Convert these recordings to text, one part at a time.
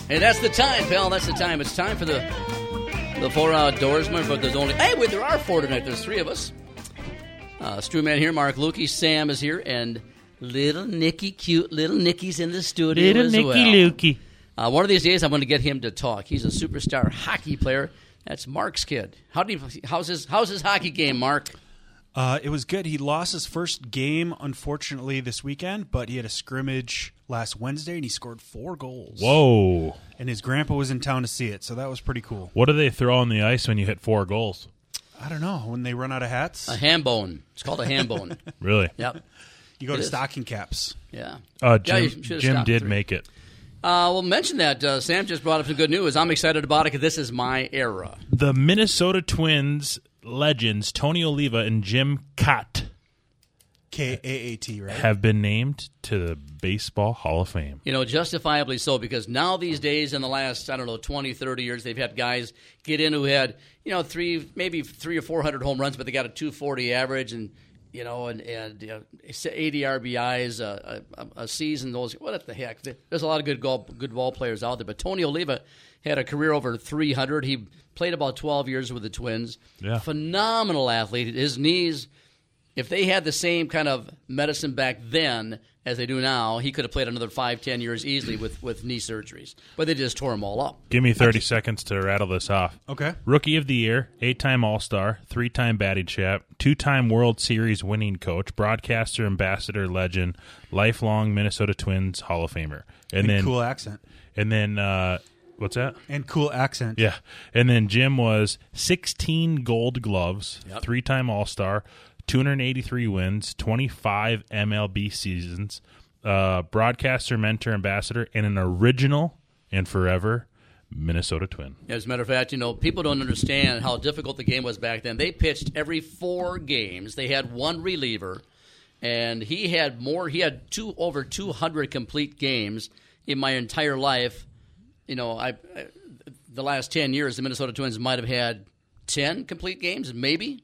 Hey, that's the time, pal. That's the time. It's time for the 4 Outdoorsmen, but there's only... Hey, wait, there are 4 tonight. There's 3 of us. Strewman here, Mark Lukey, Sam is here, and little Nicky, cute little Nicky's in the studio little as Nicky well. Lukey. One of these days, I'm going to get him to talk. He's a superstar hockey player. That's Mark's kid. How's his hockey game, Mark? It was good. He lost his first game, unfortunately, this weekend, but he had a scrimmage last Wednesday, and he scored 4 goals. Whoa. And his grandpa was in town to see it, so that was pretty cool. What do they throw on the ice when you hit 4 goals? I don't know. When they run out of hats? A ham bone. It's called a ham bone. Really? Yep. You go It to is. stocking caps. Yeah. Jim, you should've Jim stopped did 3. make it. We'll mention that. Sam just brought up some good news. I'm excited about it because this is my era. The Minnesota Twins legends Tony Oliva and Jim Kaat K-A-A-T, right? have been named to the Baseball Hall of Fame. You know, justifiably so, because now these days in the last, 20, 30 years, they've had guys get in who had, maybe 300 or 400 home runs, but they got a 240 average and 80 RBIs a season. What the heck? There's a lot of good ball players out there, but Tony Oliva had a career over 300. He played about 12 years with the Twins. Yeah. Phenomenal athlete. His knees, if they had the same kind of medicine back then as they do now, he could have played another 5-10 years easily with knee surgeries. But they just tore him all up. Give me 30 seconds to rattle this off. Okay. Rookie of the Year, 8-time All-Star, 3-time batting champ, 2-time World Series winning coach, broadcaster, ambassador, legend, lifelong Minnesota Twins Hall of Famer. And cool accent. And then, what's that? And cool accent. Yeah. And then Jim was 16 Gold Gloves, 3-time All-Star, 283 wins, 25 MLB seasons, broadcaster, mentor, ambassador, and an original and forever Minnesota Twin. As a matter of fact, people don't understand how difficult the game was back then. They pitched every 4 games. They had one reliever, and he had over 200 complete games in my entire life. The last 10 years, the Minnesota Twins might have had 10 complete games, maybe.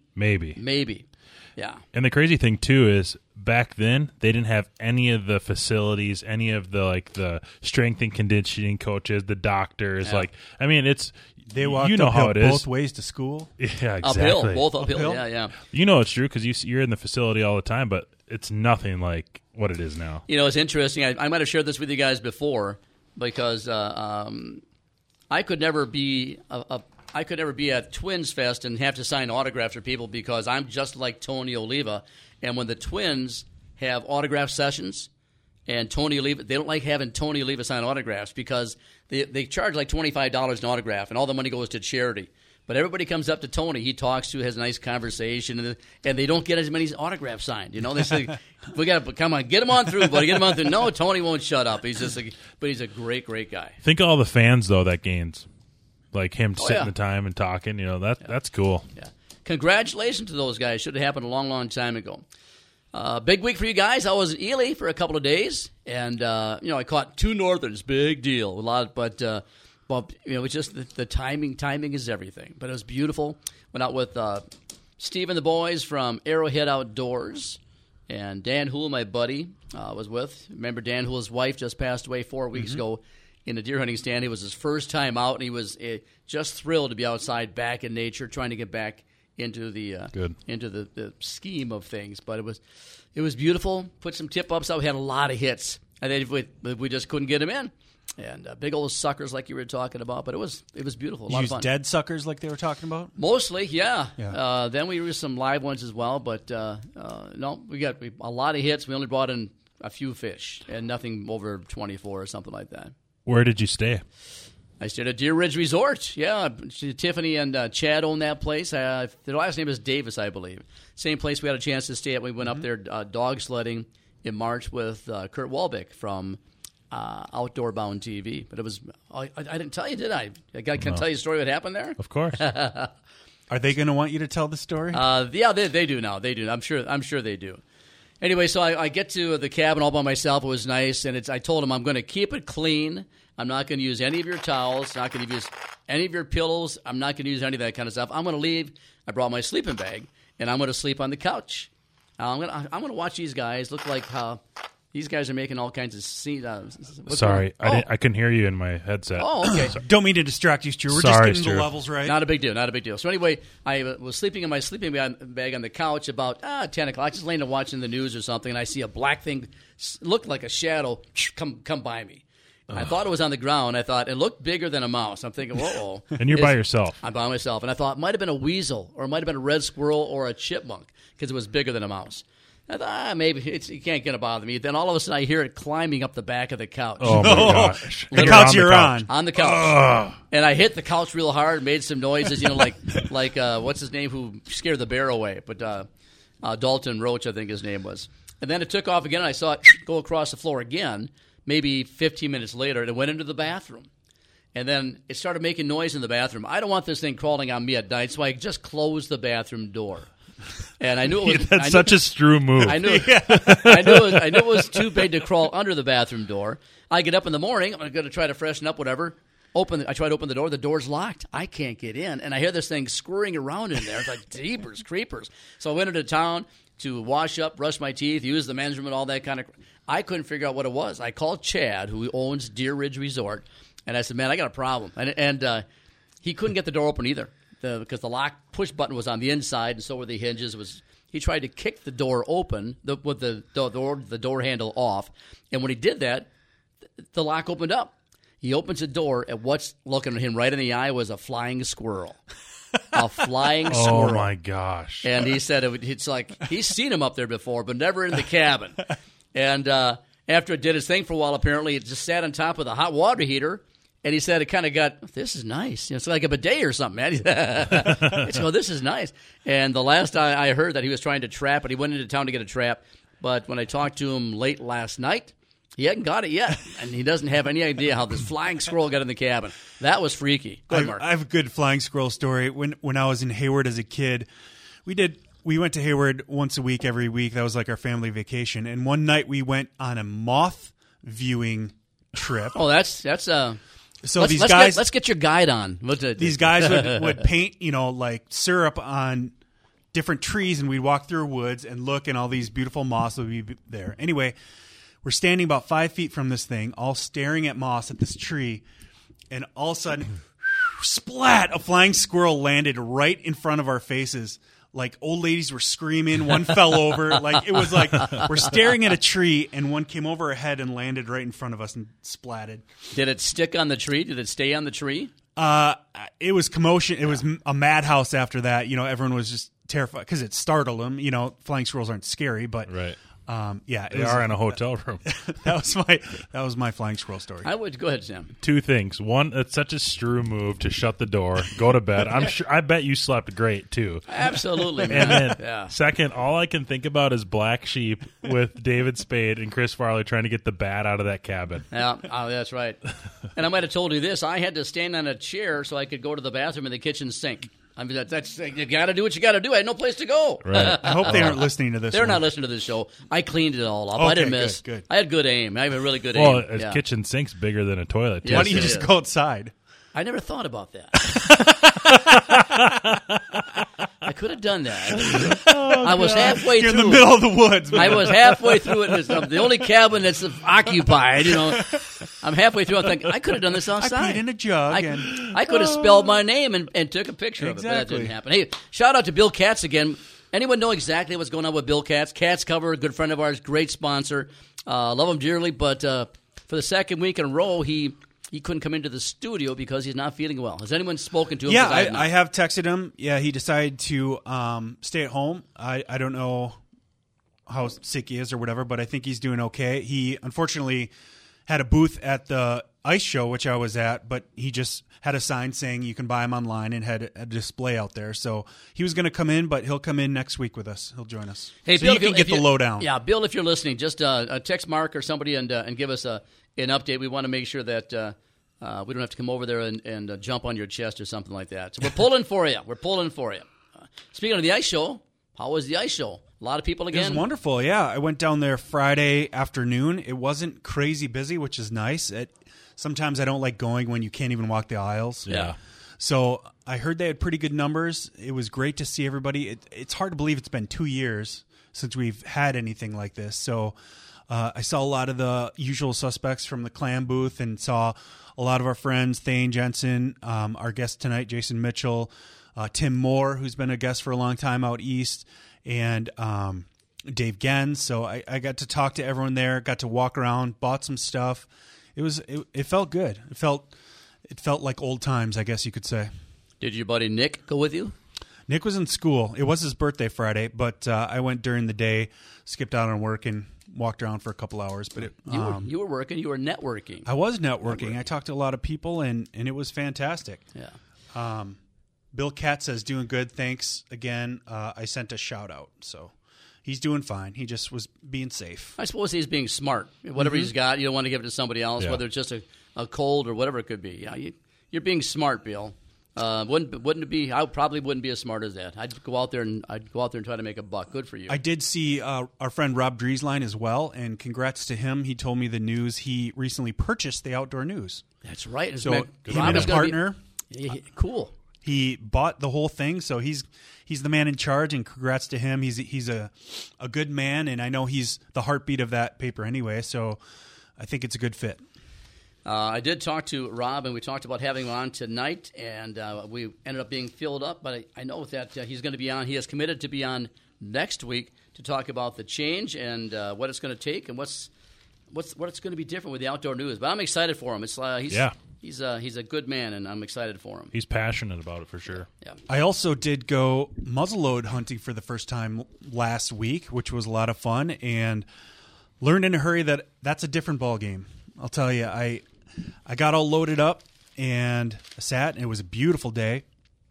Yeah. And the crazy thing, too, is back then, they didn't have any of the facilities, any of the strength and conditioning coaches, the doctors. Yeah. They walked how it both is. ways to school. Yeah, exactly. Both uphill. Uphill? Yeah. You know it's true because you're in the facility all the time, but it's nothing like what it is now. It's interesting. I might have shared this with you guys before because I could never be at Twins Fest and have to sign autographs for people because I'm just like Tony Oliva. And when the Twins have autograph sessions and Tony Oliva, they don't like having Tony Oliva sign autographs because they charge like $25 an autograph and all the money goes to charity. But everybody comes up to Tony. He talks to, has a nice conversation, and they don't get as many autographs signed. They say, "We got to come on, get him on through, buddy, get him on through." No, Tony won't shut up. He's he's a great, great guy. Think of all the fans though that gains, like him sitting yeah. the time and talking. That's cool. Yeah, congratulations to those guys. Should have happened a long, long time ago. Big week for you guys. I was in Ely for a couple of days, and I caught 2 Northerns. Big deal, a lot, but it's just the timing. Timing is everything. But it was beautiful. Went out with Steve and the boys from Arrowhead Outdoors, and Dan Hool, my buddy, was with. Remember, Dan Hool's wife just passed away 4 weeks ago in a deer hunting stand. It was his first time out, and he was just thrilled to be outside, back in nature, trying to get back into the scheme of things. But it was beautiful. Put some tip ups out. We had a lot of hits. I think we just couldn't get them in. And big old suckers like you were talking about, but it was beautiful. A lot of fun. Dead suckers like they were talking about? Mostly, yeah. Then we used some live ones as well, but no, we got a lot of hits. We only brought in a few fish and nothing over 24 or something like that. Where did you stay? I stayed at Deer Ridge Resort. Yeah, Tiffany and Chad own that place. Their last name is Davis, I believe. Same place we had a chance to stay at. We went up there dog sledding in March with Kurt Walbeck from Outdoor Bound TV. But it was I didn't tell you, did I? Can I tell you a story what happened there? Of course. Are they going to want you to tell the story? Yeah, they do now. They do. I'm sure they do. Anyway, so I get to the cabin all by myself. It was nice, and I told him I'm going to keep it clean. I'm not going to use any of your towels. Not going to use any of your pillows. I'm not going to use any of that kind of stuff. I'm going to leave. I brought my sleeping bag, and I'm going to sleep on the couch. I'm going to watch these guys look like These guys are making all kinds of scenes. Sorry, I couldn't hear you in my headset. Oh, okay. Don't mean to distract you, Stu. We're Sorry, just getting Stu. the levels right. Not a big deal. Not a big deal. So anyway, I was sleeping in my sleeping bag on the couch about 10 o'clock, just laying there watching the news or something, and I see a black thing, looked like a shadow, come by me. I thought it was on the ground. I thought it looked bigger than a mouse. I'm thinking, whoa. And you're by yourself. I'm by myself. And I thought it might have been a weasel or it might have been a red squirrel or a chipmunk because it was bigger than a mouse. I thought, maybe it can't get to bother me. Then all of a sudden I hear it climbing up the back of the couch. Oh, my gosh. The couch you're on. On the couch. And I hit the couch real hard, made some noises, like what's his name who scared the bear away? But Dalton Roach, I think his name was. And then it took off again, and I saw it go across the floor again, maybe 15 minutes later, and it went into the bathroom. And then it started making noise in the bathroom. I don't want this thing crawling on me at night, so I just closed the bathroom door. And I knew it was That's such a Stru move. I knew it was too big to crawl under the bathroom door. I get up in the morning. I'm going to try to freshen up, whatever. I try to open the door. The door's locked. I can't get in, and I hear this thing scurrying around in there. It's like jeepers creepers. So I went into town to wash up, brush my teeth, use the men's room, and all that kind of. I couldn't figure out what it was. I called Chad, who owns Deer Ridge Resort, and I said, "Man, I got a problem." And he couldn't get the door open either. Because the lock push button was on the inside, and so were the hinges. He tried to kick the door open with the door handle off, and when he did that, the lock opened up. He opens the door, and what's looking at him right in the eye was a flying squirrel. A flying squirrel. Oh, my gosh. And he said it's like he's seen him up there before, but never in the cabin. And after it did its thing for a while, apparently it just sat on top of the hot water heater. And he said it kind of got, this is nice. It's like a bidet or something, man. This is nice. And the last I heard that he was trying to trap it. He went into town to get a trap. But when I talked to him late last night, he hadn't got it yet. And he doesn't have any idea how this flying squirrel got in the cabin. That was freaky. Go ahead, Mark. I have a good flying squirrel story. When I was in Hayward as a kid, we went to Hayward once a week, every week. That was like our family vacation. And one night we went on a moth viewing trip. Oh, that's So these guys, let's get your guide on. These guys would paint, like syrup on different trees, and we'd walk through woods and look, and all these beautiful moths would be there. Anyway, we're standing about 5 feet from this thing, all staring at moths at this tree, and all of a sudden, splat! A flying squirrel landed right in front of our faces. Like old ladies were screaming, one fell over. Like it was like we're staring at a tree, and one came over our head and landed right in front of us and splatted. Did it stick on the tree? Did it stay on the tree? It was commotion. It was a madhouse after that. Everyone was just terrified because it startled them. Flying squirrels aren't scary, but Right. They are in a hotel room. that was my flying squirrel story. I would go ahead, Sam. Two things. One, it's such a Stru move to shut the door, go to bed. I bet you slept great too. Absolutely, man. And then, second, all I can think about is Black Sheep with David Spade and Chris Farley trying to get the bat out of that cabin. Yeah, that's right. And I might have told you this. I had to stand on a chair so I could go to the bathroom in the kitchen sink. I mean, that's you got to do what you got to do. I had no place to go. Right. I hope they aren't listening to this. They're not listening to this show. I cleaned it all up. Okay, I didn't miss. Good. I had good aim. I have a really good Well, aim. a kitchen sink's bigger than a toilet. Yes, Why don't you it just is. go outside? I never thought about that. I could have done that. I was halfway You're through. in the middle of the woods, man. I was halfway through it. It's the only cabin that's occupied. I'm halfway through. I'm thinking I could have done this outside. I peed in a jug. I could have spelled my name and took a picture of it, but that Exactly. didn't happen. Hey, shout out to Bill Katz again. Anyone know exactly what's going on with Bill Katz? Katz Cover, a good friend of ours, great sponsor. Love him dearly, but for the second week in a row, he couldn't come into the studio because he's not feeling well. Has anyone spoken to him? Yeah, 'Cause I have texted him. Yeah, he decided to stay at home. I don't know how sick he is or whatever, but I think he's doing okay. He unfortunately had a booth at the ice show, which I was at, but he just had a sign saying you can buy them online and had a display out there. So he was going to come in, but he'll come in next week with us. He'll join us. Hey, so Bill, you can get the lowdown. Yeah, Bill, if you're listening, just text Mark or somebody and give us an update. We want to make sure that we don't have to come over there and jump on your chest or something like that. So we're pulling for you. Speaking of the ice show, how was the ice show? A lot of people again? It was wonderful, yeah. I went down there Friday afternoon. It wasn't crazy busy, which is nice. Sometimes I don't like going when you can't even walk the aisles. Yeah. So I heard they had pretty good numbers. It was great to see everybody. It's hard to believe it's been 2 years since we've had anything like this. So I saw a lot of the usual suspects from the Clam booth and saw a lot of our friends, Thane Jensen, our guest tonight, Jason Mitchell, Tim Moore, who's been a guest for a long time out east, and Dave Gens. So I got to talk to everyone there, got to walk around, bought some stuff. It felt good. It felt like old times, I guess you could say. Did your buddy Nick go with you? Nick was in school. It was his birthday Friday, but I went during the day, skipped out on work, and walked around for a couple hours. But you were working. You were networking. I was networking. I talked to a lot of people, and it was fantastic. Yeah. Bill Katz says, doing good. Thanks again. I sent a shout out. So he's doing fine. He just was being safe. I suppose he's being smart. Whatever he's got, you don't want to give it to somebody else, Yeah. whether it's just a cold or whatever it could be. Yeah, you're being smart, Bill. Wouldn't it be? I probably wouldn't be as smart as that. I'd go out there and try to make a buck. Good for you. I did see our friend Rob Drieslein as well, and congrats to him. He told me the news. He recently purchased the Outdoor News. That's right. So him and his partner, cool. he bought the whole thing. So he's the man in charge, and congrats to him. He's a good man, and I know he's the heartbeat of that paper anyway. So I think it's a good fit. I did talk to Rob, and we talked about having him on tonight, and we ended up being filled up. But I know that he's going to be on. He has committed to be on next week to talk about the change and what it's going to take and what's going to be different with the Outdoor News. But I'm excited for him. He's a good man, and I'm excited for him. He's passionate about it for sure. Yeah. I also did go muzzleload hunting for the first time last week, which was a lot of fun, and learned in a hurry that that's a different ball game. I'll tell you, I got all loaded up and sat, and it was a beautiful day.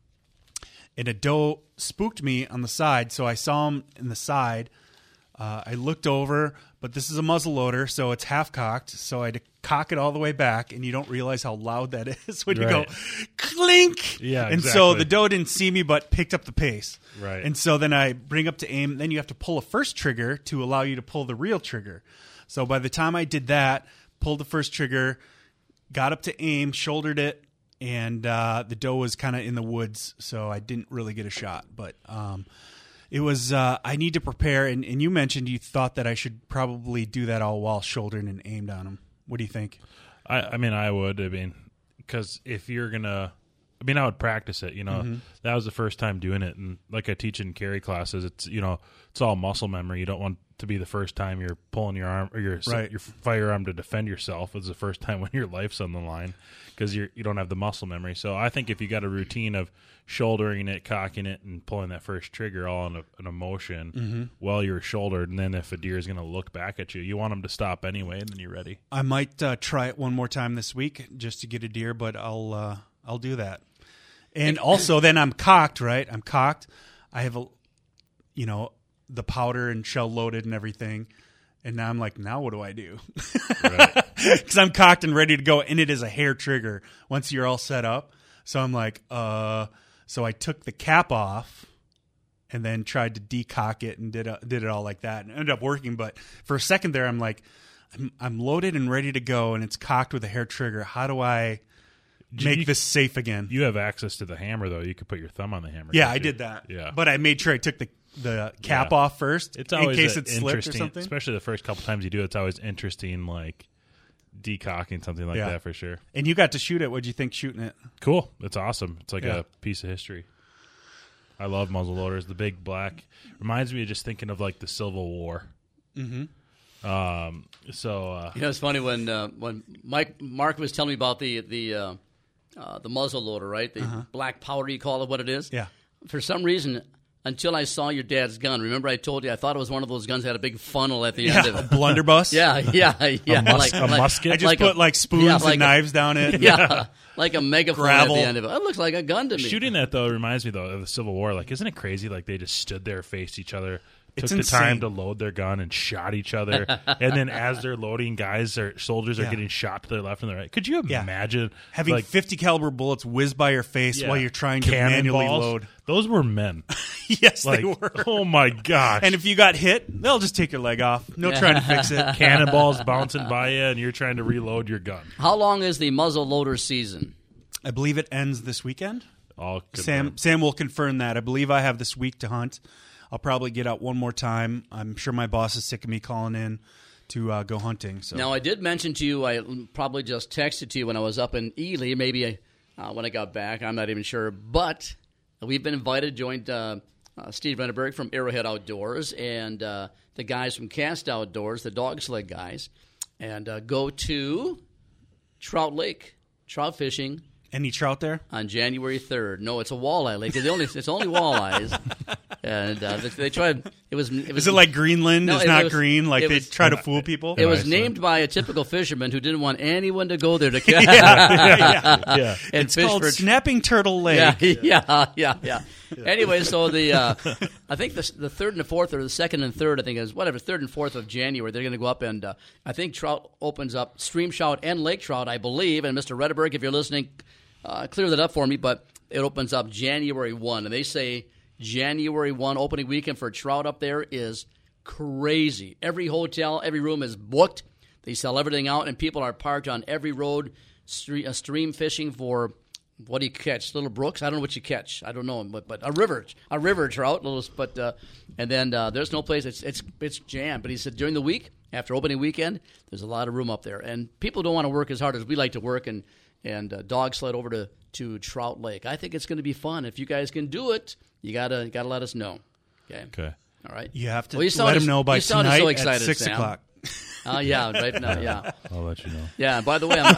And a doe spooked me on the side, so I saw him in the side. I looked over, but this is a muzzle loader, so it's half cocked. So I had to cock it all the way back, and you don't realize how loud that is when you go clink. Yeah, and exactly. so the doe didn't see me, but picked up the pace. Right. And so then I bring up to aim. Then you have to pull a first trigger to allow you to pull the real trigger. So by the time I did that, pulled the first trigger, got up to aim, shouldered it, and the doe was kind of in the woods, so I didn't really get a shot. But it was I need to prepare, and you mentioned you thought that I should probably do that all while shouldering and aimed on him. What do you think? I would. Because if you're going to... I would practice it, That was the first time doing it, and like I teach in carry classes, it's it's all muscle memory. You don't want to be the first time you're pulling your arm or your firearm to defend yourself. It's the first time when your life's on the line because you don't have the muscle memory. So I think if you got a routine of shouldering it, cocking it, and pulling that first trigger all in a motion while you're shouldered, and then if a deer is going to look back at you, you want them to stop anyway, and then you're ready. I might try it one more time this week just to get a deer, but I'll do that. And also, then I'm cocked, right? I'm cocked. I have the powder and shell loaded and everything. And now I'm like, now what do I do? Because I'm cocked and ready to go, and it is a hair trigger once you're all set up. So I'm like, so I took the cap off and then tried to decock it and did it all like that, and it ended up working. But for a second there, I'm like, I'm loaded and ready to go, and it's cocked with a hair trigger. How do I make this safe again? You have access to the hammer, though. You could put your thumb on the hammer. Yeah, I did that. Yeah. But I made sure I took the cap off first. It's always in case it slipped or something. Especially the first couple times you do it, it's always interesting, like decocking something like that for sure. And you got to shoot it. What'd you think shooting it? Cool. It's awesome. It's like a piece of history. I love muzzle loaders. The big black reminds me of just thinking of like the Civil War. Mm-hmm. It's funny when Mark was telling me about the muzzle loader, right? The black powder, you call it what it is. Yeah. For some reason, until I saw your dad's gun, remember I told you I thought it was one of those guns that had a big funnel at the end of it. A blunderbuss. Yeah. A musket. I just put like spoons and knives down it. Yeah, like a megaphone Gravel. at the end of it. It looks like a gun to me. Shooting that though reminds me though of the Civil War. Like, isn't it crazy? Like they just stood there, faced each other. It's took the insane. time to load their gun and shot each other, and then as they're loading, soldiers are getting shot to their left and their right. Could you imagine having 50 caliber bullets whiz by your face while you're trying to manually load? Those were men. Yes, they were. Oh my gosh! And if you got hit, they'll just take your leg off. No trying to fix it. Cannonballs bouncing by you, and you're trying to reload your gun. How long is the muzzle loader season? I believe it ends this weekend. Sam will confirm that. I believe I have this week to hunt. I'll probably get out one more time. I'm sure my boss is sick of me calling in to go hunting. So Now, I did mention to you, I probably just texted to you when I was up in Ely, maybe when I got back. I'm not even sure. But we've been invited, joined Steve Renneberg from Arrowhead Outdoors and the guys from Cast Outdoors, the dog sled guys, and go to Trout Lake, trout fishing. any trout there? On January 3rd. No, it's a walleye lake. It's only walleyes. And they tried. Is it like Greenland is not green? Like they try to fool people? It was named by a typical fisherman who didn't want anyone to go there to catch. yeah. And It's fish called for Snapping Turtle Lake. Yeah. Anyway, so I think the 3rd and the 4th, or the 2nd and 3rd, I think is whatever, 3rd and 4th of January, they're going to go up and I think trout opens up, stream trout and lake trout, I believe. And Mr. Redderberg, if you're listening, clear that up for me. But it opens up January 1, and they say January 1 opening weekend for trout up there is crazy. Every hotel, every room is booked. They sell everything out, and people are parked on every road, stream fishing for. What do you catch? Little brooks? I don't know what you catch. I don't know, but a river trout. And then there's no place. It's jammed. But he said during the week, after opening weekend, there's a lot of room up there, and people don't want to work as hard as we like to work and dog sled over to Trout Lake. I think it's going to be fun. If you guys can do it, you gotta let us know. Okay. All right. You have to let them know by tonight so excited, at 6 Sam. o'clock. Yeah, right now, yeah. I'll let you know. Yeah, and by the way,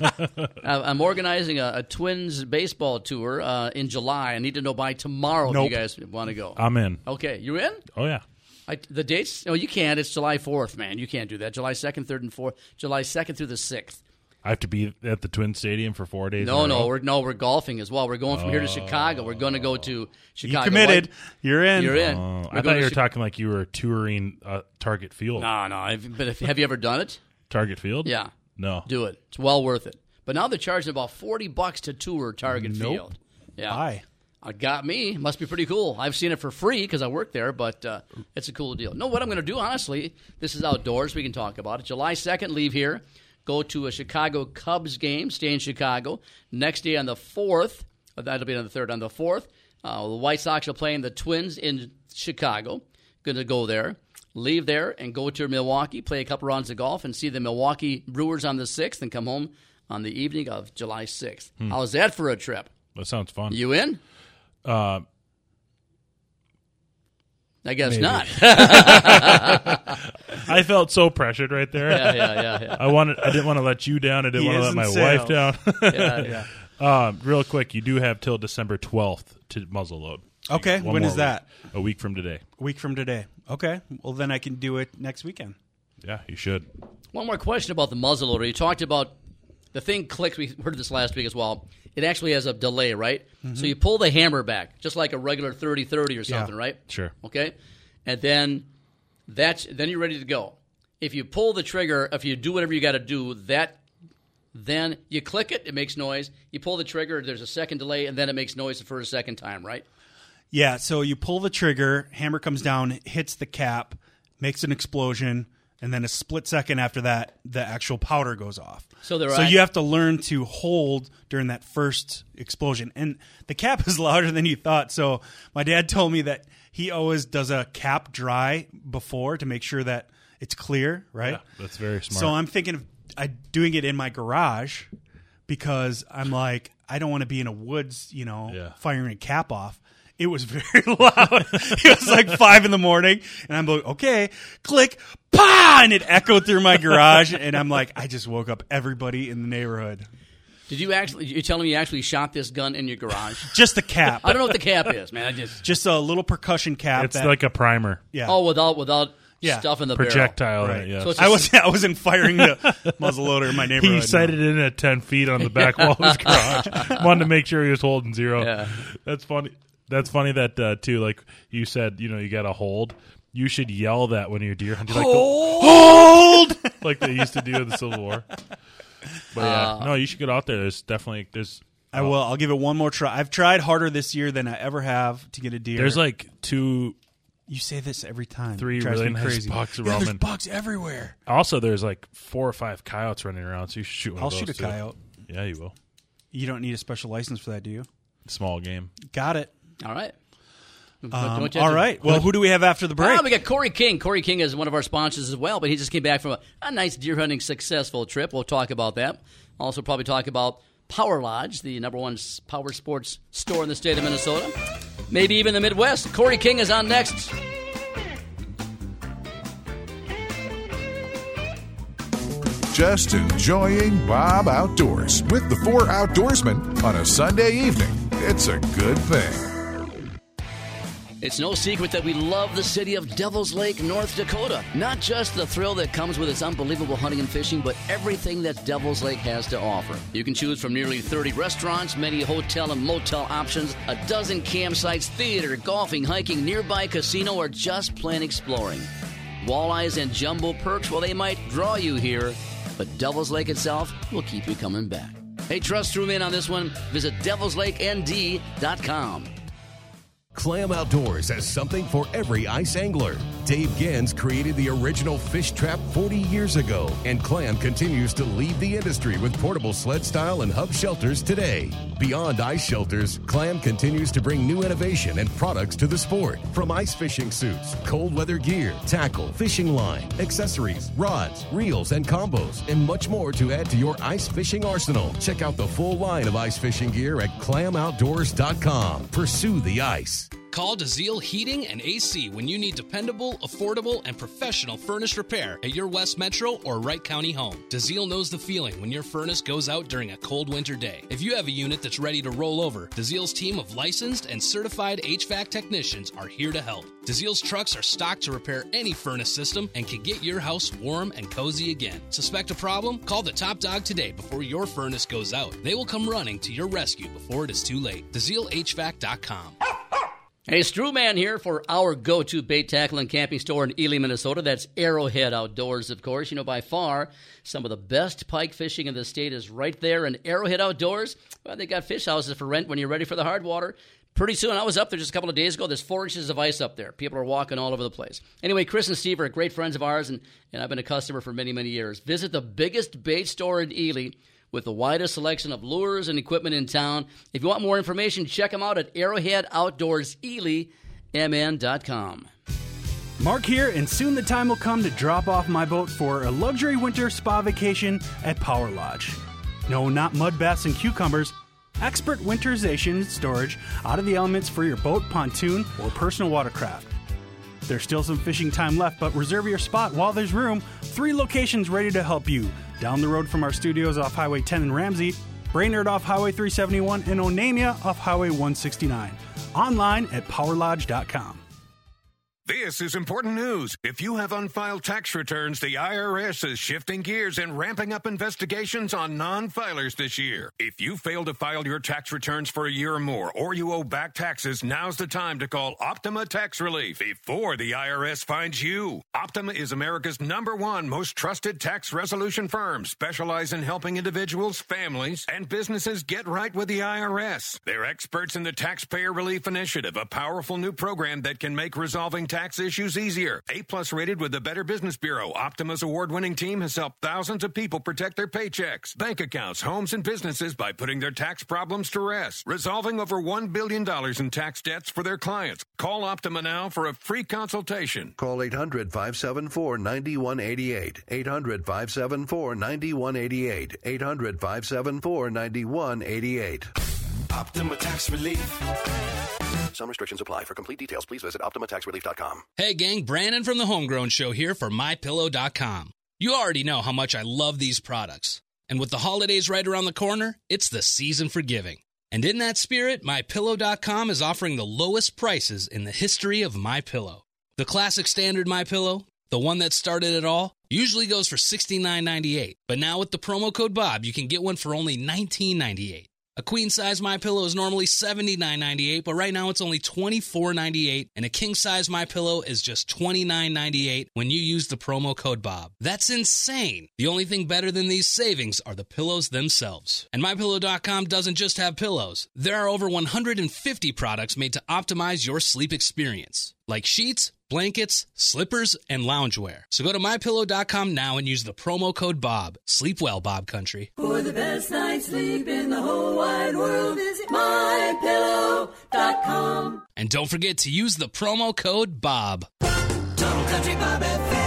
I'm organizing a Twins baseball tour in July. I need to know by tomorrow if you guys want to go. I'm in. Okay, you in? Oh, yeah. The dates? No, you can't. It's July 4th, man. You can't do that. July 2nd, 3rd, and 4th. July 2nd through the 6th. I have to be at the Twin Stadium for 4 days. We're golfing as well. We're going from here to Chicago. We're going to go to Chicago. You committed. You're in. You're in. I thought you were talking like you were touring Target Field. No. But have you ever done it? Target Field? Yeah. No. Do it. It's well worth it. But now they're charging about $40 to tour Target Field. Yeah. Why? Got me. Must be pretty cool. I've seen it for free because I work there, but it's a cool deal. No, what I'm going to do, honestly, this is outdoors. We can talk about it. July 2nd, leave here. Go to a Chicago Cubs game, stay in Chicago. Next day on the 4th, that'll be on the 3rd, on the 4th, the White Sox are playing the Twins in Chicago. Going to go there, leave there, and go to Milwaukee, play a couple rounds of golf, and see the Milwaukee Brewers on the 6th, and come home on the evening of July 6th. How's that for a trip? That sounds fun. You in? I guess maybe. not. I felt so pressured right there. Yeah. I didn't want to let you down. I didn't want to let my wife down. Yeah. Real quick, you do have till December 12th to muzzleload. Okay, when is that? A week from today. A week from today. Okay, well then I can do it next weekend. Yeah, you should. One more question about the muzzleloader. You talked about the thing clicks. We heard this last week as well. It actually has a delay, right? Mm-hmm. So you pull the hammer back, just like a regular 30-30 or something, right? Sure. Okay? And then you're ready to go. If you pull the trigger, if you do whatever you got to do, then you click it, it makes noise. You pull the trigger, there's a second delay, and then it makes noise for a second time, right? Yeah, so you pull the trigger, hammer comes down, hits the cap, makes an explosion, and then a split second after that, the actual powder goes off. So you have to learn to hold during that first explosion. And the cap is louder than you thought. So my dad told me that he always does a cap dry before to make sure that it's clear, right? Yeah, that's very smart. So I'm thinking of doing it in my garage because I'm like, I don't want to be in a woods, firing a cap off. It was very loud. It was like 5 a.m, and I'm like, okay, click, pa, and it echoed through my garage, and I'm like, I just woke up everybody in the neighborhood. Did you actually? You're telling me you actually shot this gun in your garage? Just the cap. I don't know what the cap is, man. Just a little percussion cap. It's like a primer. Yeah. Oh, without stuff in the projectile barrel. in it. Yeah. So I wasn't firing the muzzleloader in my neighborhood. He sighted it in at 10 feet on the back wall of his garage. Wanted to make sure he was holding zero. Yeah. That's funny. That's funny that too. Like you said, you got to hold. You should yell that when you're deer hunting. Hold! Like they used to do in the Civil War. But no, you should get out there. I will. I'll give it one more try. I've tried harder this year than I ever have to get a deer. There's like 2. You say this every time. 3 really nice bucks around. There's bucks everywhere. Also, there's like 4 or 5 coyotes running around, so you should shoot one of those. I'll shoot a coyote. Yeah, you will. You don't need a special license for that, do you? Small game. Got it. All right. All right. Well, who do we have after the break? We got Corey King. Corey King is one of our sponsors as well, but he just came back from a nice deer hunting successful trip. We'll talk about that. Also probably talk about Power Lodge, the number one power sports store in the state of Minnesota. Maybe even the Midwest. Corey King is on next. Just enjoying Bob Outdoors with the four outdoorsmen on a Sunday evening. It's a good thing. It's no secret that we love the city of Devil's Lake, North Dakota. Not just the thrill that comes with its unbelievable hunting and fishing, but everything that Devil's Lake has to offer. You can choose from nearly 30 restaurants, many hotel and motel options, a dozen campsites, theater, golfing, hiking, nearby casino, or just plain exploring. Walleyes and jumbo perch, well, they might draw you here, but Devil's Lake itself will keep you coming back. Hey, trust through me on this one. Visit devilslakend.com. Clam Outdoors has something for every ice angler. Dave Gens created the original fish trap 40 years ago, and Clam continues to lead the industry with portable sled style and hub shelters today. Beyond ice shelters, Clam continues to bring new innovation and products to the sport. From ice fishing suits, cold weather gear, tackle, fishing line, accessories, rods, reels, and combos, and much more to add to your ice fishing arsenal. Check out the full line of ice fishing gear at clamoutdoors.com. Pursue the ice. Call DeZiel Heating and AC when you need dependable, affordable, and professional furnace repair at your West Metro or Wright County home. DeZiel knows the feeling when your furnace goes out during a cold winter day. If you have a unit that's ready to roll over, DeZiel's team of licensed and certified HVAC technicians are here to help. DeZiel's trucks are stocked to repair any furnace system and can get your house warm and cozy again. Suspect a problem? Call the top dog today before your furnace goes out. They will come running to your rescue before it is too late. DeZielHVAC.com. Hey, Strewman here for our go-to bait, tackle, and camping store in Ely, Minnesota. That's Arrowhead Outdoors, of course. You know, by far, some of the best pike fishing in the state is right there in Arrowhead Outdoors. Well, they got fish houses for rent when you're ready for the hard water. Pretty soon, I was up there just a couple of days ago. There's 4 inches of ice up there. People are walking all over the place. Anyway, Chris and Steve are great friends of ours, and I've been a customer for many, many years. Visit the biggest bait store in Ely with the widest selection of lures and equipment in town. If you want more information, check them out at arrowheadoutdoorsely.mn.com. Mark here, and soon the time will come to drop off my boat for a luxury winter spa vacation at Power Lodge. No, not mud baths and cucumbers. Expert winterization storage out of the elements for your boat, pontoon, or personal watercraft. There's still some fishing time left, but reserve your spot while there's room. 3 locations ready to help you. Down the road from our studios off Highway 10 in Ramsey, Brainerd off Highway 371, and Onamia off Highway 169. Online at powerlodge.com. This is important news. If you have unfiled tax returns, the IRS is shifting gears and ramping up investigations on non-filers this year. If you fail to file your tax returns for a year or more, or you owe back taxes, now's the time to call Optima Tax Relief before the IRS finds you. Optima is America's #1 most trusted tax resolution firm, specialized in helping individuals, families, and businesses get right with the IRS. They're experts in the Taxpayer Relief Initiative, a powerful new program that can make resolving tax issues easier. A+ rated with the Better Business Bureau, Optima's award-winning team has helped thousands of people protect their paychecks, bank accounts, homes, and businesses by putting their tax problems to rest, resolving over $1 billion in tax debts for their clients. Call Optima now for a free consultation. Call 800-574-9188. 800-574-9188. 800-574-9188. Optima Tax Relief. Some restrictions apply. For complete details, please visit OptimaTaxRelief.com. Hey gang, Brandon from the Homegrown Show here for MyPillow.com. You already know how much I love these products. And with the holidays right around the corner, it's the season for giving. And in that spirit, MyPillow.com is offering the lowest prices in the history of MyPillow. The classic standard MyPillow, the one that started it all, usually goes for $69.98. But now with the promo code Bob, you can get one for only $19.98. A queen-size MyPillow is normally $79.98, but right now it's only $24.98, and a king-size MyPillow is just $29.98 when you use the promo code Bob. That's insane! The only thing better than these savings are the pillows themselves. And MyPillow.com doesn't just have pillows. There are over 150 products made to optimize your sleep experience, like sheets, blankets, slippers, and loungewear. So go to MyPillow.com now and use the promo code BOB. Sleep well, Bob Country. For the best night's sleep in the whole wide world, visit MyPillow.com. And don't forget to use the promo code BOB. Total Country Bob FM.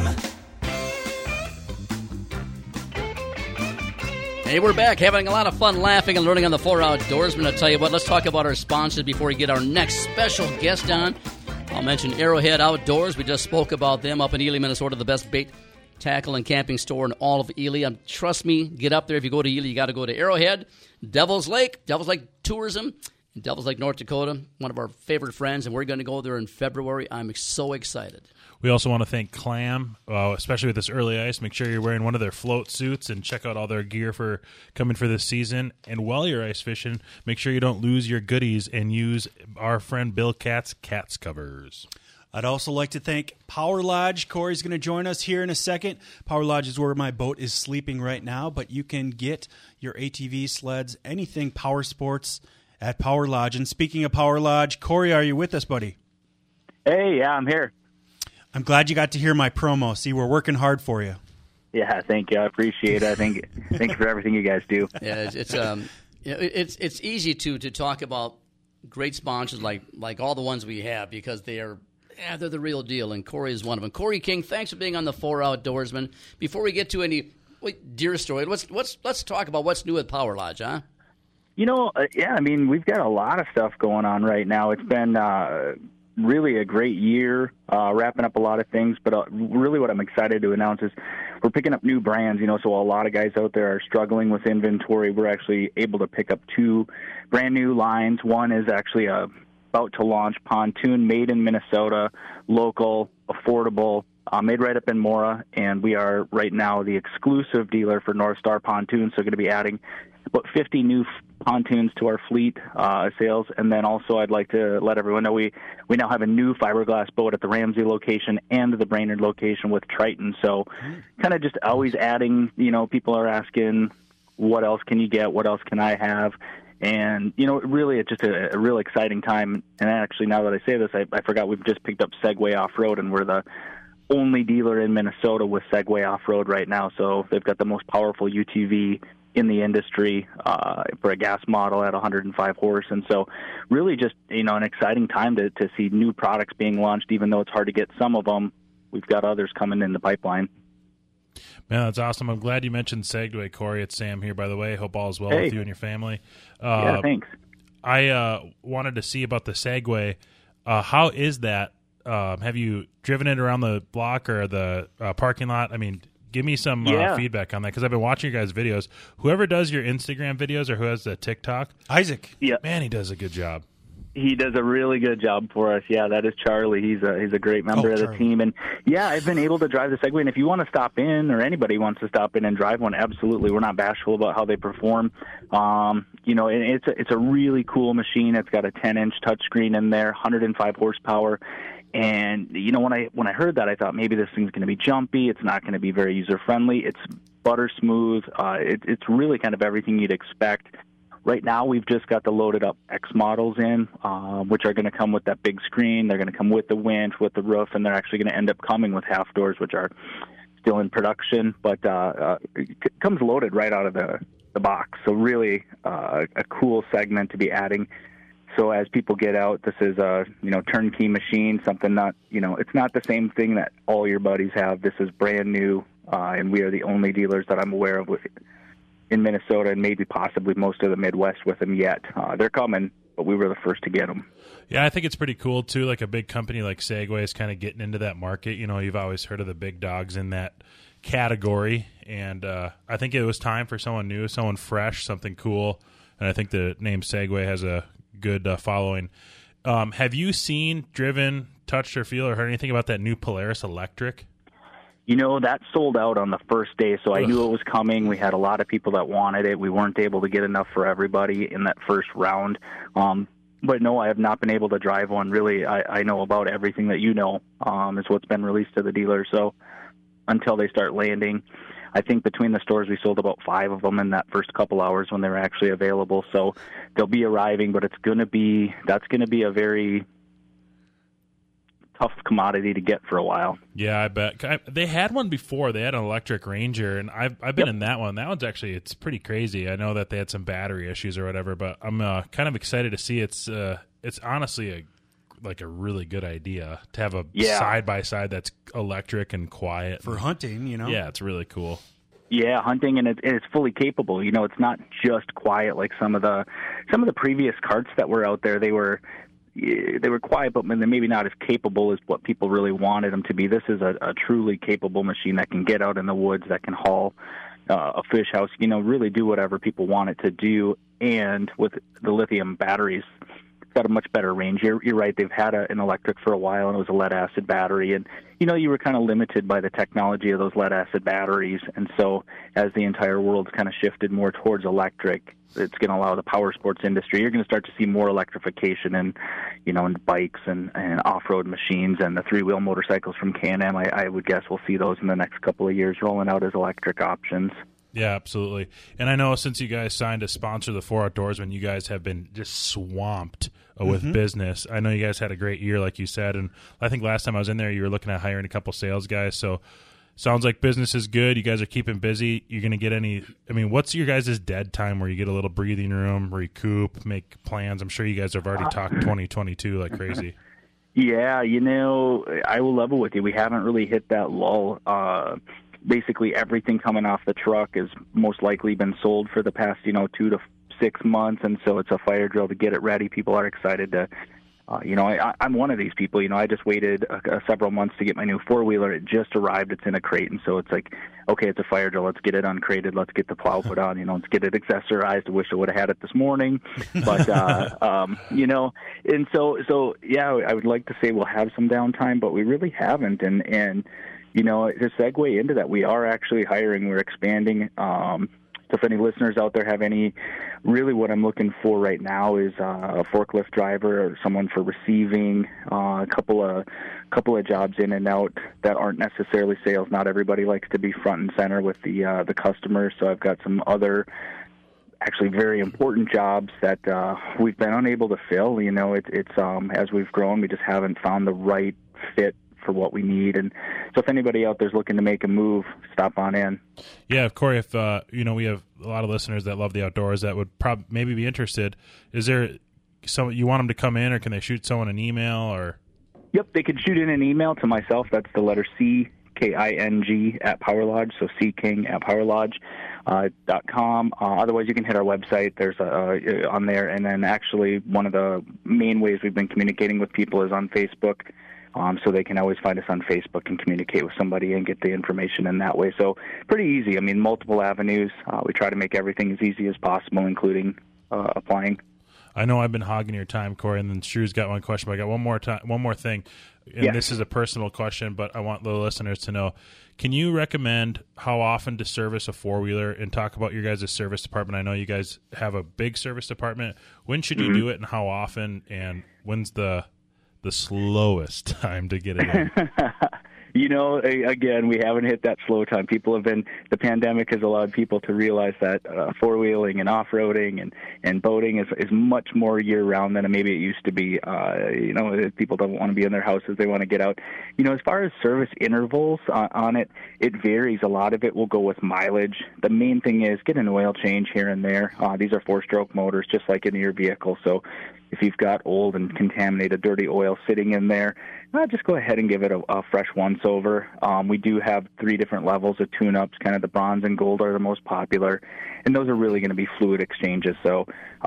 Hey, we're back having a lot of fun laughing and learning on the 4 Outdoorsmen. I'll tell you what, let's talk about our sponsors before we get our next special guest on. I'll mention Arrowhead Outdoors. We just spoke about them up in Ely, Minnesota, the best bait, tackle, and camping store in all of Ely. Trust me, get up there. If you go to Ely, you got to go to Arrowhead, Devil's Lake Tourism, and Devil's Lake, North Dakota, one of our favorite friends, and we're going to go there in February. I'm so excited. We also want to thank Clam, especially with this early ice. Make sure you're wearing one of their float suits and check out all their gear for coming for this season. And while you're ice fishing, make sure you don't lose your goodies and use our friend Bill Katz's Cat's Covers. I'd also like to thank Power Lodge. Corey's going to join us here in a second. Power Lodge is where my boat is sleeping right now, but you can get your ATV, sleds, anything power sports at Power Lodge. And speaking of Power Lodge, Corey, are you with us, buddy? Hey, yeah, I'm here. I'm glad you got to hear my promo. See, we're working hard for you. Yeah, thank you. I appreciate it. Thank you for everything you guys do. Yeah, it's easy to talk about great sponsors like all the ones we have because they're the real deal, and Corey is one of them. Corey King, thanks for being on the 4 Outdoorsmen. Before we get to any deer story, let's talk about what's new at Power Lodge, huh? We've got a lot of stuff going on right now. It's been really a great year, wrapping up a lot of things, but really what I'm excited to announce is we're picking up new brands, so a lot of guys out there are struggling with inventory. We're actually able to pick up 2 brand new lines. One is actually about to launch pontoon, made in Minnesota, local, affordable, made right up in Mora, and we are right now the exclusive dealer for North Star Pontoons, so going to be adding about 50 new pontoons to our fleet sales. And then also I'd like to let everyone know we now have a new fiberglass boat at the Ramsey location and the Brainerd location with Triton. So kind of just always adding, people are asking, what else can you get? What else can I have? And, really it's just a real exciting time. And actually, now that I say this, I forgot we've just picked up Segway Off-Road, and we're the only dealer in Minnesota with Segway Off-Road right now. So they've got the most powerful UTV in the industry for a gas model at 105 horse. And so really just, an exciting time to see new products being launched, even though it's hard to get some of them. We've got others coming in the pipeline. Man, that's awesome. I'm glad you mentioned Segway, Corey. It's Sam here, by the way. Hope all is well with you and your family. Yeah, thanks. I wanted to see about the Segway. How is that? Have you driven it around the block or the parking lot? I mean, give me some feedback on that, because I've been watching your guys' videos. Whoever does your Instagram videos or who has the TikTok, Isaac. Yeah, man, he does a good job. He does a really good job for us. Yeah, that is Charlie. He's a great member of the team. And, I've been able to drive the Segway. And if you want to stop in, or anybody wants to stop in and drive one, absolutely. We're not bashful about how they perform. It's a really cool machine. It's got a 10-inch touchscreen in there, 105 horsepower. And, when I heard that, I thought maybe this thing's going to be jumpy. It's not going to be very user-friendly. It's butter smooth. It's really kind of everything you'd expect. Right now, we've just got the loaded up X models in, which are going to come with that big screen. They're going to come with the winch, with the roof, and they're actually going to end up coming with half doors, which are still in production. But it comes loaded right out of the box. So really a cool segment to be adding. So as people get out, this is a turnkey machine, something not it's not the same thing that all your buddies have. This is brand new, and we are the only dealers that I'm aware of with in Minnesota, and maybe possibly most of the Midwest with them yet. They're coming, but we were the first to get them. Yeah, I think it's pretty cool, too. Like a big company like Segway is kind of getting into that market. You've always heard of the big dogs in that category, and I think it was time for someone new, someone fresh, something cool, and I think the name Segway has a good following. Have you seen, driven, touched, or feel or heard anything about that new Polaris Electric? That sold out on the first day, so I knew it was coming. We had a lot of people that wanted it. We weren't able to get enough for everybody in that first round. But no, I have not been able to drive one. Really, I know about everything that is what's been released to the dealer. So until they start landing, I think between the stores we sold about 5 of them in that first couple hours when they were actually available. So they'll be arriving, but that's going to be a very tough commodity to get for a while. Yeah, I bet. They had one before. They had an electric Ranger, and I've been in that one. That one's actually, it's pretty crazy. I know that they had some battery issues or whatever, but I'm kind of excited to see it's honestly a really good idea to have a side-by-side that's electric and quiet. For hunting, Yeah, it's really cool. Yeah, hunting, and it's fully capable. It's not just quiet like some of the previous carts that were out there. They were quiet, but maybe not as capable as what people really wanted them to be. This is a truly capable machine that can get out in the woods, that can haul a fish house, really do whatever people want it to do. And with the lithium batteries, it's got a much better range. You're right. They've had an electric for a while, and it was a lead-acid battery. And, you were kind of limited by the technology of those lead-acid batteries. And so as the entire world's kind of shifted more towards electric, it's going to allow the power sports industry. You're going to start to see more electrification in bikes and off-road machines, and the three-wheel motorcycles from Can-Am. I would guess we'll see those in the next couple of years rolling out as electric options. Yeah, absolutely. And I know since you guys signed to sponsor the 4 Outdoorsmen, you guys have been just swamped with business. I know you guys had a great year, like you said, and I think last time I was in there, you were looking at hiring a couple sales guys. So sounds like business is good. You guys are keeping busy. You're going to get what's your guys' dead time where you get a little breathing room, recoup, make plans? I'm sure you guys have already talked 2022 like crazy. Yeah, I will level with you. We haven't really hit that lull. Basically everything coming off the truck has most likely been sold for the past 2 to 6 months, and so it's a fire drill to get it ready. People are excited to I'm one of these people. I just waited several months to get my new 4-wheeler. It just arrived. It's in a crate, and so it's like, okay, it's a fire drill. Let's get it uncrated. Let's get the plow put on. Let's get it accessorized. I wish I would have had it this morning, but and so yeah, I would like to say we'll have some downtime, but we really haven't. And to segue into that, we are actually hiring. We're expanding. So if any listeners out there have really what I'm looking for right now is a forklift driver or someone for receiving, a couple of jobs in and out that aren't necessarily sales. Not everybody likes to be front and center with the customers. So I've got some other actually very important jobs that we've been unable to fill. It's as we've grown, we just haven't found the right fit for what we need. And so if anybody out there's looking to make a move, stop on in. Yeah, Corey, if we have a lot of listeners that love the outdoors that would maybe be interested, is there you want them to come in, or can they shoot someone an email? Or Yep, they could shoot in an email to myself. That's the letter C, King at Power Lodge, so cking at powerlodge.com. Otherwise, you can hit our website. There's on there. And then actually one of the main ways we've been communicating with people is on Facebook. So they can always find us on Facebook and communicate with somebody and get the information in that way. So pretty easy. Multiple avenues. We try to make everything as easy as possible, including applying. I know I've been hogging your time, Corey, and then Shrew's got one question, but I got one more thing. And This is a personal question, but I want the listeners to know. Can you recommend how often to service a 4-wheeler and talk about your guys' service department? I know you guys have a big service department. When should you do it, and how often, and when's the slowest time to get it in? Again, we haven't hit that slow time. The pandemic has allowed people to realize that four-wheeling and off-roading and boating is much more year-round than maybe it used to be. People don't want to be in their houses. They want to get out. As far as service intervals on it, it varies. A lot of it will go with mileage. The main thing is get an oil change here and there. These are 4-stroke motors, just like in your vehicle. So if you've got old and contaminated dirty oil sitting in there, just go ahead and give it a fresh once-over. We do have 3 different levels of tune-ups. Kind of the bronze and gold are the most popular, and those are really going to be fluid exchanges, so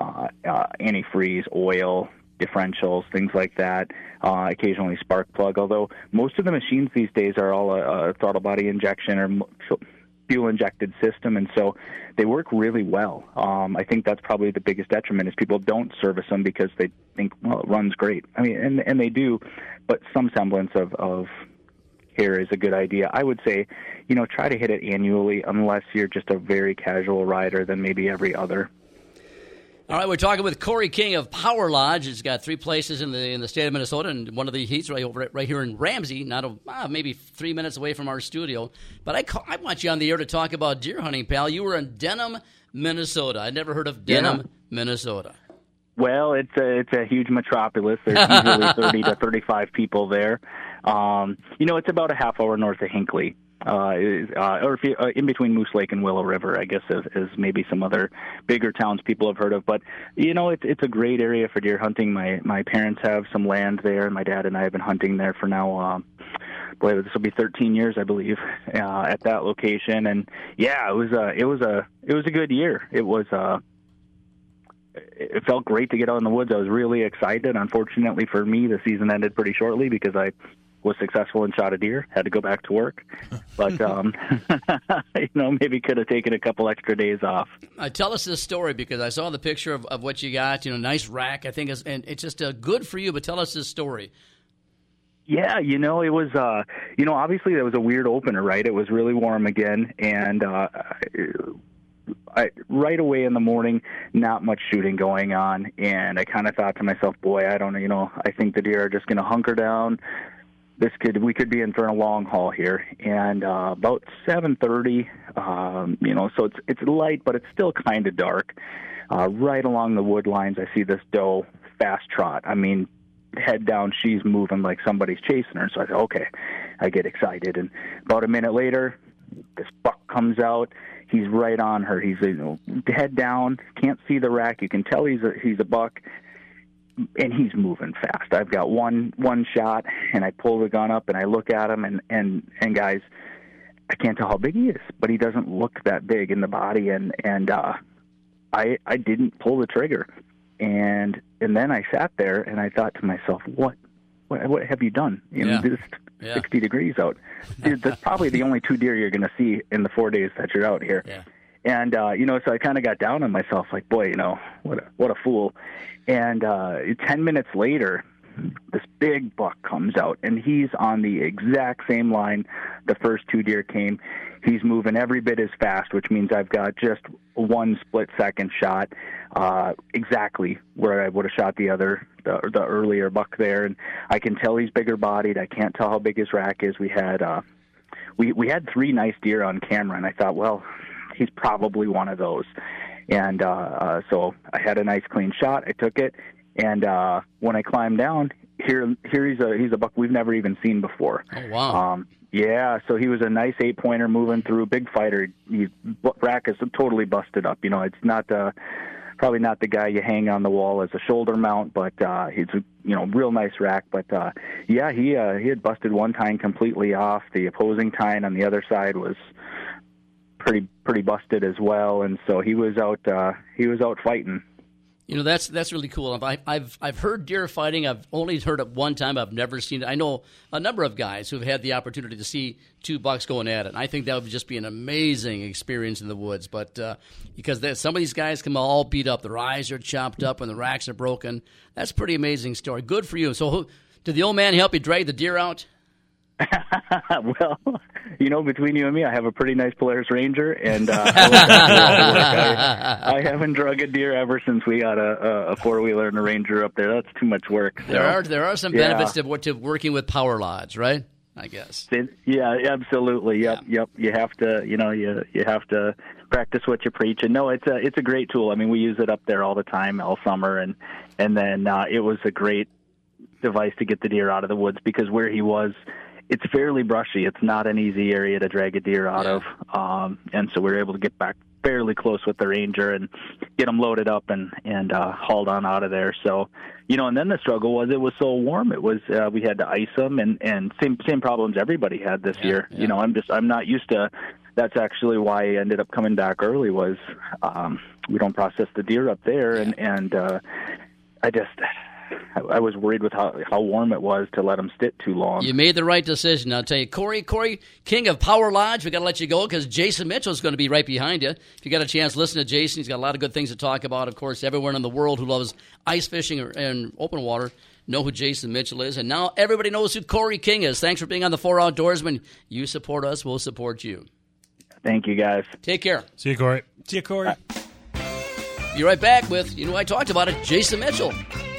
antifreeze, oil, differentials, things like that, occasionally spark plug, although most of the machines these days are all a throttle body injection or fuel-injected system, and so they work really well. I think that's probably the biggest detriment is people don't service them because they think, well, it runs great. And they do, but some semblance of care is a good idea. I would say, try to hit it annually unless you're just a very casual rider, then maybe every other. All right, we're talking with Corey King of Power Lodge. He's got 3 places in the state of Minnesota, and one of the he's right here in Ramsey, maybe 3 minutes away from our studio. But I want you on the air to talk about deer hunting, pal. You were in Denham, Minnesota. I'd never heard of Denham, Minnesota. Well, it's a huge metropolis. There's usually 30 to 35 people there. It's about a half hour north of Hinckley, or if you, in between Moose Lake and Willow River, I guess, as maybe some other bigger towns people have heard of. But it's a great area for deer hunting. My parents have some land there, and my dad and I have been hunting there for now. This will be 13 years, I believe, at that location. And yeah, it was a good year. It felt great to get out in the woods. I was really excited. Unfortunately for me, the season ended pretty shortly because I was successful and shot a deer. Had to go back to work, but maybe could have taken a couple extra days off. Tell us this story because I saw the picture of what you got. Nice rack, I think, and it's just good for you. But tell us this story. Yeah, it was, obviously that was a weird opener, right? It was really warm again, and right away in the morning, not much shooting going on, and I kind of thought to myself, boy, I think the deer are just going to hunker down. We could be in for a long haul here. And about 7:30, so it's light, but it's still kind of dark. Right along the wood lines, I see this doe fast trot. I mean, head down, she's moving like somebody's chasing her. So I said, okay, I get excited. And about a minute later, this buck comes out. He's right on her. He's head down, can't see the rack. You can tell he's a buck, and he's moving fast. I've got one shot, and I pull the gun up, and I look at him, and guys, I can't tell how big he is, but he doesn't look that big in the body, and I didn't pull the trigger, and then I sat there, and I thought to myself, what have you done? It's 60 degrees out. Dude, that's probably the only two deer you're going to see in the 4 days that you're out here. Yeah. And, so I kind of got down on myself like, boy, what a fool. And 10 minutes later, this big buck comes out, and he's on the exact same line the first two deer came. He's moving every bit as fast, which means I've got just one split-second shot, exactly where I would have shot the earlier buck there. And I can tell he's bigger-bodied. I can't tell how big his rack is. We had we had three nice deer on camera, and I thought, well, he's probably one of those. And so I had a nice clean shot. I took it, and when I climbed down, here he's a buck we've never even seen before. Oh, wow. Yeah, so he was a nice 8-pointer moving through, big fighter. His rack is totally busted up. It's not probably not the guy you hang on the wall as a shoulder mount, but he's a real nice rack. But he had busted one tine completely off. The opposing tine on the other side was pretty busted as well, and so he was out fighting. That's really cool. I've heard deer fighting. I've only heard it one time. I've never seen it. I know a number of guys who've had the opportunity to see two bucks going at it. And I think that would just be an amazing experience in the woods. But because some of these guys come all beat up, their eyes are chopped up, and the racks are broken. That's a pretty amazing story. Good for you. So, did the old man help you drag the deer out? Well, between you and me, I have a pretty nice Polaris Ranger, and I haven't drug a deer ever since we got a four-wheeler and a Ranger up there. That's too much work. So. There are some benefits to working with Power Lodge, right? I guess. Yeah, absolutely. Yep. You have to, you have to practice what you preach. And no, it's a great tool. I mean, we use it up there all the time, all summer, and then it was a great device to get the deer out of the woods because where he was. It's fairly brushy. It's not an easy area to drag a deer out of. And so we were able to get back fairly close with the Ranger and get them loaded up and hauled on out of there. So, and then the struggle was it was so warm. It was we had to ice them and same problems everybody had this year. Yeah. I'm not used to. That's actually why I ended up coming back early was we don't process the deer up there and I was worried with how warm it was to let them sit too long. You made the right decision. I'll tell you, Corey King of Power Lodge, we got to let you go because Jason Mitchell is going to be right behind you. If you got a chance, listen to Jason. He's got a lot of good things to talk about. Of course, everyone in the world who loves ice fishing and open water know who Jason Mitchell is. And now everybody knows who Corey King is. Thanks for being on the Four Outdoorsmen. You support us, we'll support you. Thank you, guys. Take care. See you, Corey. See you, Corey. Be right back with, I talked about it, Jason Mitchell.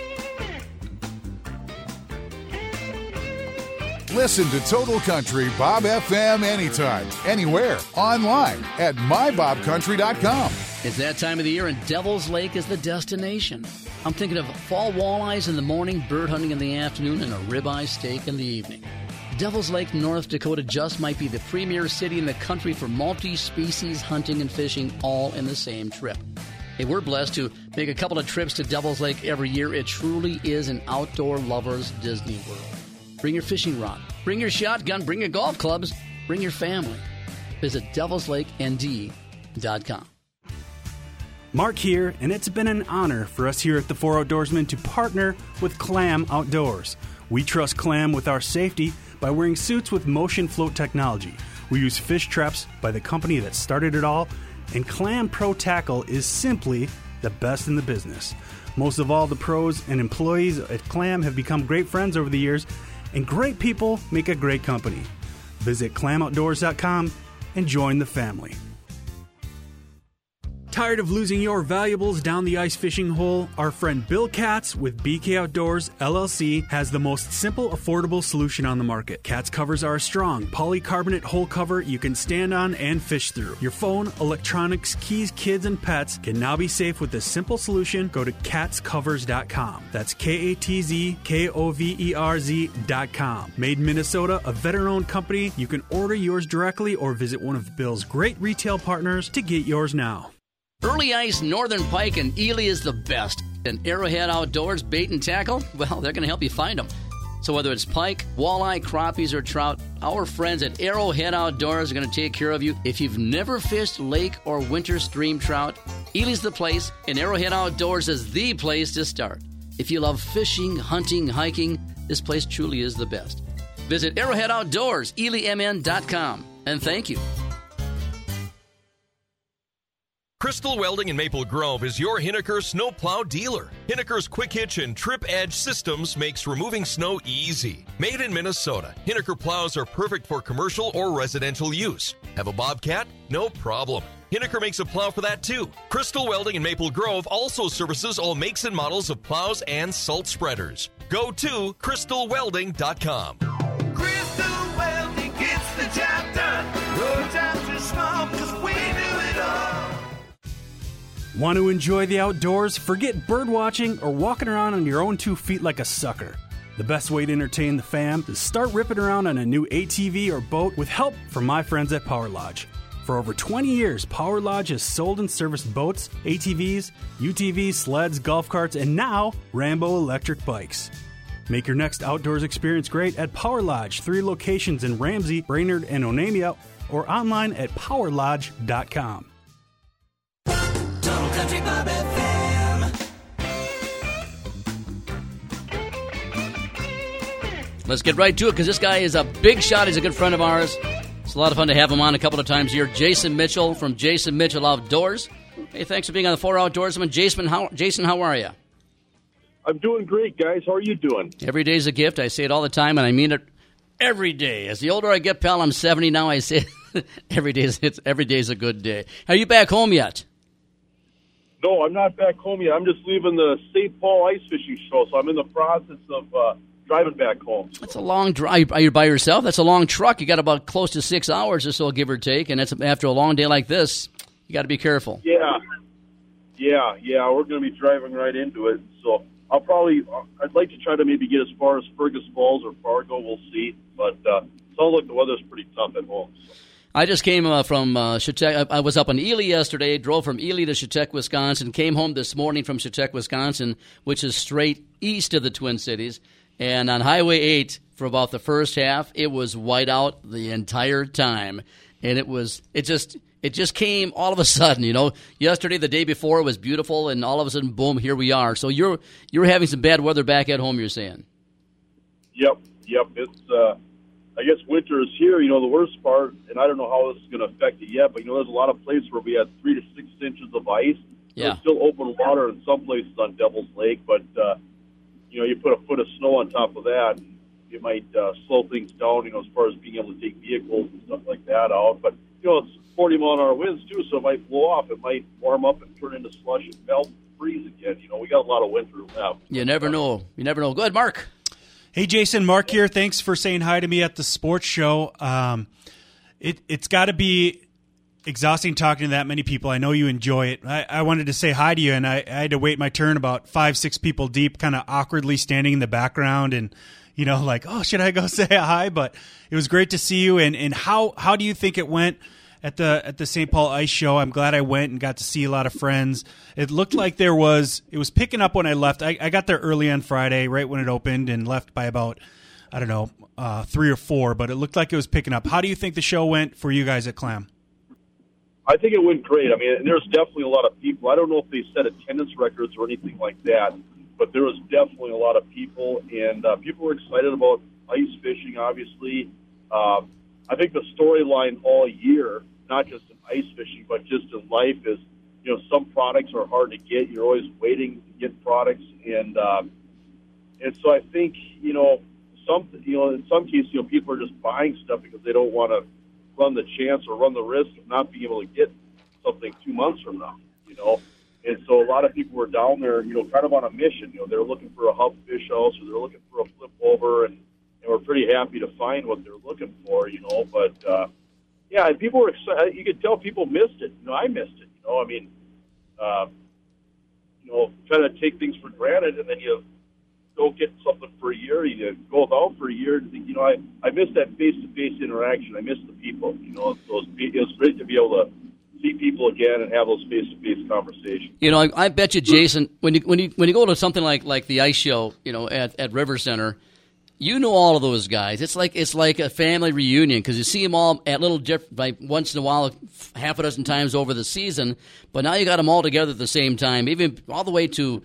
Listen to Total Country Bob FM anytime, anywhere, online at mybobcountry.com. It's that time of the year, and Devil's Lake is the destination. I'm thinking of fall walleyes in the morning, bird hunting in the afternoon, and a ribeye steak in the evening. Devils Lake, North Dakota just might be the premier city in the country for multi-species hunting and fishing all in the same trip. Hey, we're blessed to make a couple of trips to Devils Lake every year. It truly is an outdoor lover's Disney World. Bring your fishing rod, bring your shotgun, bring your golf clubs, bring your family. Visit devilslakend.com. Mark here, and it's been an honor for us here at the 4 Outdoorsmen to partner with Clam Outdoors. We trust Clam with our safety by wearing suits with motion float technology. We use fish traps by the company that started it all, and Clam Pro Tackle is simply the best in the business. Most of all, the pros and employees at Clam have become great friends over the years, and great people make a great company. Visit clamoutdoors.com and join the family. Tired of losing your valuables down the ice fishing hole? Our friend Bill Katz with BK Outdoors LLC has the most simple, affordable solution on the market. Katz covers are a strong polycarbonate hole cover you can stand on and fish through. Your phone, electronics, keys, kids, and pets can now be safe with this simple solution. Go to katzcovers.com. That's KATZKOVERZ.com. Made in Minnesota, a veteran-owned company. You can order yours directly or visit one of Bill's great retail partners to get yours now. Early Ice, Northern Pike, and Ely is the best. And Arrowhead Outdoors Bait and Tackle, well, they're going to help you find them. So whether it's pike, walleye, crappies, or trout, our friends at Arrowhead Outdoors are going to take care of you. If you've never fished lake or winter stream trout, Ely's the place, and Arrowhead Outdoors is the place to start. If you love fishing, hunting, hiking, this place truly is the best. Visit Arrowhead Outdoors, ELYMN.com, and thank you. Crystal Welding in Maple Grove is your Hinneker snowplow dealer. Hinneker's Quick Hitch and Trip Edge systems makes removing snow easy. Made in Minnesota, Hinneker plows are perfect for commercial or residential use. Have a Bobcat? No problem. Hinneker makes a plow for that too. Crystal Welding in Maple Grove also services all makes and models of plows and salt spreaders. Go to crystalwelding.com. Crystal Welding gets the job done. No time too small because we do it all. Want to enjoy the outdoors? Forget bird watching or walking around on your own 2 feet like a sucker. The best way to entertain the fam is start ripping around on a new ATV or boat with help from my friends at Power Lodge. For over 20 years, Power Lodge has sold and serviced boats, ATVs, UTVs, sleds, golf carts, and now Rambo electric bikes. Make your next outdoors experience great at Power Lodge, 3 locations in Ramsey, Brainerd, and Onamia, or online at powerlodge.com. Total Country Bob FM. Let's get right to it because this guy is a big shot. He's a good friend of ours. It's a lot of fun to have him on a couple of times here. Jason Mitchell from Jason Mitchell Outdoors. Hey, thanks for being on the 4 Outdoorsmen. Jason, how are you? I'm doing great, guys. How are you doing? Every day's a gift. I say it all the time, and I mean it every day. As the older I get, pal, I'm 70 now. I say every day's a good day. Are you back home yet? No, I'm not back home yet. I'm just leaving the St. Paul Ice Fishing Show, so I'm in the process of driving back home. That's a long drive. Are you by yourself? That's a long truck. You got about close to 6 hours or so, give or take, and that's after a long day like this. You got to be careful. Yeah. We're going to be driving right into it, so I'd like to try to maybe get as far as Fergus Falls or Fargo. We'll see, but sounds like the weather's pretty tough at home. So. I just came from Chetek. I was up in Ely yesterday, drove from Ely to Chetek, Wisconsin, came home this morning from Chetek, Wisconsin, which is straight east of the Twin Cities. And on Highway 8, for about the first half, it was white out the entire time. And it just came all of a sudden, you know. Yesterday, the day before, it was beautiful, and all of a sudden, boom, here we are. So you're having some bad weather back at home, you're saying? Yep. It's I guess winter is here. You know, the worst part, and I don't know how this is going to affect it yet, but, you know, there's a lot of places where we had 3 to 6 inches of ice. Yeah. There's still open water in some places on Devil's Lake, but, you know, you put a foot of snow on top of that, and it might slow things down, you know, as far as being able to take vehicles and stuff like that out. But, you know, it's 40-mile-an-hour winds, too, so it might blow off. It might warm up and turn into slush and melt and freeze again. You know, we got a lot of winter left. You never know. Go ahead, Mark. Hey, Jason, Mark here. Thanks for saying hi to me at the sports show. It's got to be exhausting talking to that many people. I know you enjoy it. I wanted to say hi to you, and I had to wait my turn about 5-6 people deep, kind of awkwardly standing in the background and, like, oh, should I go say hi? But it was great to see you. And how do you think it went at the St. Paul Ice Show? I'm glad I went and got to see a lot of friends. It looked like it was picking up when I left. I got there early on Friday, right when it opened, and left by about, 3 or 4, but it looked like it was picking up. How do you think the show went for you guys at Clam? I think it went great. I mean, there's definitely a lot of people. I don't know if they set attendance records or anything like that, but there was definitely a lot of people, and people were excited about ice fishing, obviously. I think the storyline all year, not just in ice fishing, but just in life is, some products are hard to get. You're always waiting to get products, and so I think, in some cases, people are just buying stuff because they don't want to run the chance or run the risk of not being able to get something 2 months from now, And so a lot of people were down there, kind of on a mission. They're looking for a hub fish house, or they're looking for a flip over, and we're pretty happy to find what they're looking for, But, yeah, and people were excited. You could tell people missed it. I missed it, I mean, kind of take things for granted, and then you don't get something for a year. You go without for a year and think, I miss that face-to-face interaction. I miss the people. So it was great to be able to see people again and have those face-to-face conversations. I bet you, Jason, when you go to something like the ice show, at River Center, all of those guys. It's like a family reunion because you see them all at little like once in a while, half a dozen times over the season. But now you got them all together at the same time, even all the way to,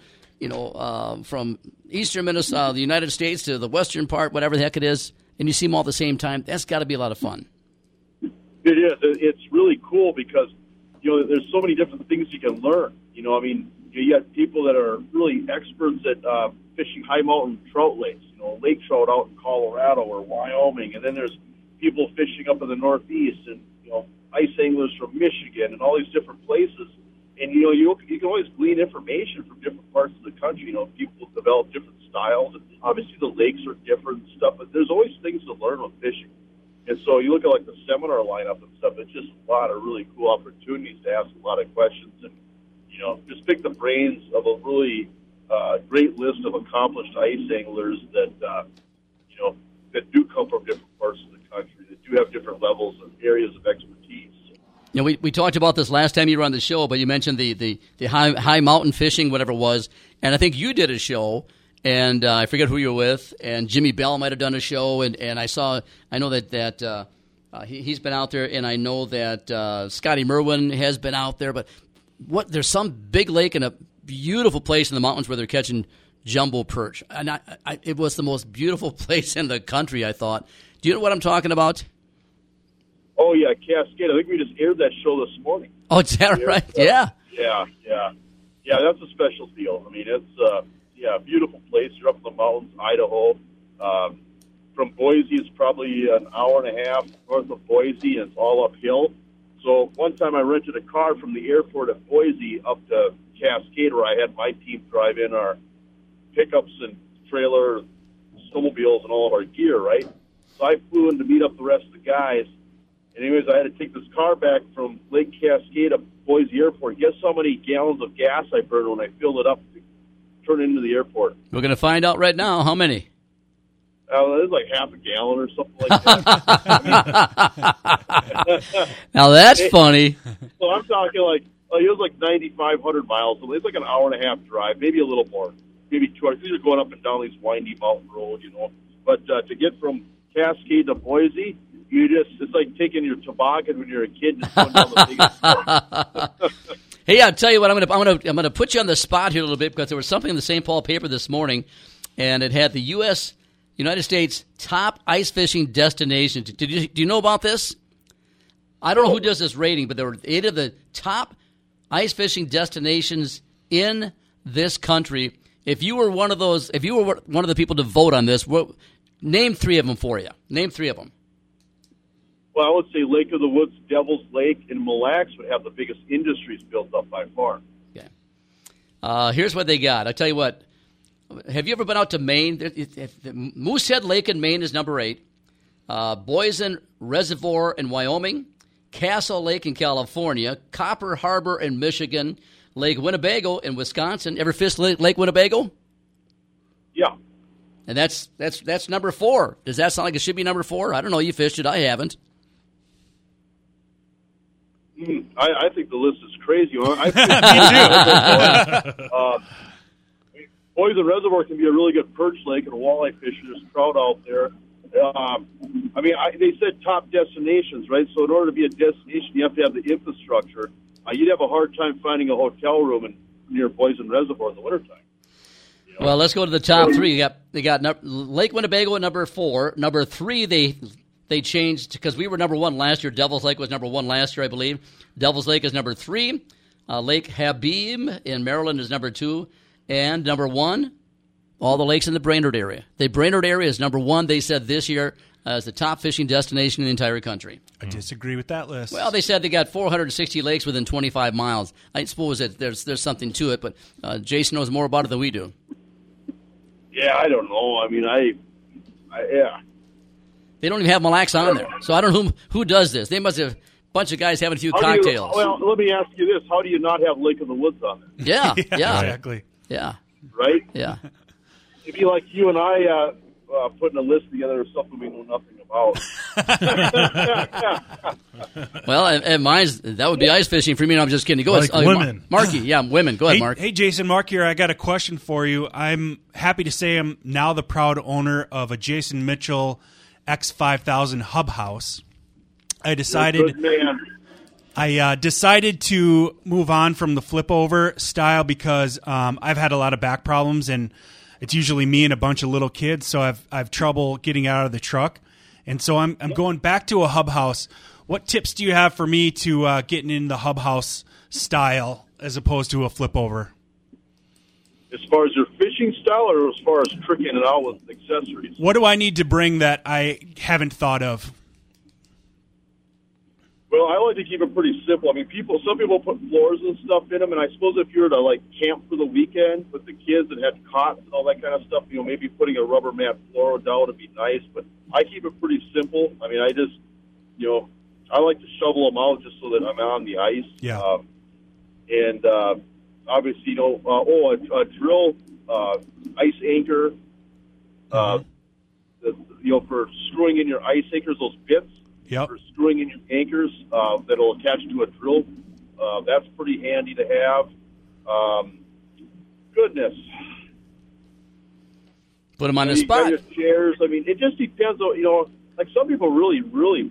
from eastern Minnesota, the United States, to the western part, whatever the heck it is, and you see them all at the same time. That's got to be a lot of fun. It is. It's really cool because, there's so many different things you can learn. You got people that are really experts at fishing high mountain trout lakes, lake trout out in Colorado or Wyoming, and then there's people fishing up in the Northeast, and ice anglers from Michigan and all these different places. And you can always glean information from different parts of the country. People develop different styles, and obviously the lakes are different and stuff. But there's always things to learn with fishing. And so you look at the seminar lineup and stuff. It's just a lot of really cool opportunities to ask a lot of questions and just pick the brains of a really great list of accomplished ice anglers that that do come from different parts of the country, that do have different levels and areas of expertise. We talked about this last time you were on the show, but you mentioned the high mountain fishing, whatever it was, and I think you did a show, and I forget who you were with, and Jimmy Bell might have done a show, and I know that he's been out there, and I know that Scotty Merwin has been out there, but there's some big lake and a beautiful place in the mountains where they're catching jumbo perch, and it was the most beautiful place in the country, I thought. Do you know what I'm talking about? Oh, yeah, Cascade. I think we just aired that show this morning. Oh, is that right? Yeah. Yeah, that's a special deal. I mean, it's a beautiful place. You're up in the mountains, Idaho. From Boise, it's probably an hour and a half north of Boise, and it's all uphill. So one time I rented a car from the airport at Boise up to Cascade, where I had my team drive in our pickups and trailer, snowmobiles, and all of our gear, right? So I flew in to meet up the rest of the guys. And anyways, I had to take this car back from Lake Cascade up Boise Airport. Guess how many gallons of gas I burned when I filled it up to turn it into the airport? We're going to find out right now. How many? It was like half a gallon or something like that. Now that's funny. So I'm talking it was like 9,500 miles. So it's like an hour and a half drive, maybe a little more, maybe 2 hours. These are going up and down these windy mountain roads, But to get from Cascade to Boise, it's like taking your toboggan when you're a kid and going down the biggest. Hey, I'll tell you what. I'm gonna put you on the spot here a little bit because there was something in the St. Paul paper this morning, and it had the United States top ice fishing destinations. Do you know about this? I don't know who does this rating, but there were 8 of the top ice fishing destinations in this country. If you were one of the people to vote on this, name 3 of them for you. Name 3 of them. Well, I would say Lake of the Woods, Devil's Lake, and Mille Lacs would have the biggest industries built up by far. Okay. Here's what they got. I'll tell you what. Have you ever been out to Maine? Moosehead Lake in Maine is number 8. Boysen Reservoir in Wyoming. Castle Lake in California, Copper Harbor in Michigan, Lake Winnebago in Wisconsin. Ever fished Lake Winnebago? Yeah. And that's number 4. Does that sound like it should be number 4? I don't know. You fished it. I haven't. I think the list is crazy. Poison Reservoir can be a really good perch lake and a walleye fisher. There's trout out there. They said top destinations, right? So in order to be a destination, you have to have the infrastructure. You'd have a hard time finding a hotel room near Poison Reservoir in the wintertime. Well, let's go to the top 3. They got Lake Winnebago at number 4. Number 3, they changed because we were number 1 last year. Devil's Lake was number 1 last year, I believe. Devil's Lake is number 3. Lake Habib in Maryland is number 2. And number 1, all the lakes in the Brainerd area. The Brainerd area is number 1, they said, this year as the top fishing destination in the entire country. I disagree with that list. Well, they said they got 460 lakes within 25 miles. I suppose that there's something to it, but Jason knows more about it than we do. Yeah, I don't know. Yeah. They don't even have Mille Lacs on there. So I don't know who does this. They must have a bunch of guys having a few cocktails. Let me ask you this. How do you not have Lake of the Woods on there? Yeah. Exactly. Yeah. Right? Yeah. It'd be like you and I putting a list together of something we know nothing about. Well, and mine's, that would be ice fishing for me. No, I'm just kidding. Go like ahead. Women. Marky, yeah, women. Go ahead, Mark. Hey, Jason, Mark here. I got a question for you. I'm happy to say I'm now the proud owner of a Jason Mitchell X5000 Hub House. I decided to move on from the flip over style because I've had a lot of back problems, and it's usually me and a bunch of little kids, so I've trouble getting out of the truck, and so I'm going back to a hub house. What tips do you have for me to getting in the hub house style as opposed to a flip over? As far as your fishing style, or as far as tricking it out with accessories? What do I need to bring that I haven't thought of? Well, I like to keep it pretty simple. Some people put floors and stuff in them, and I suppose if you were to camp for the weekend with the kids and had cots and all that kind of stuff, maybe putting a rubber mat floor down would be nice. But I keep it pretty simple. I like to shovel them out just so that I'm on the ice. Yeah. Obviously, a drill ice anchor. For screwing in your ice anchors, those bits. Yep. For screwing in your anchors that'll attach to a drill. That's pretty handy to have. Goodness. Put them on the spot. Your chairs. It just depends on, some people really,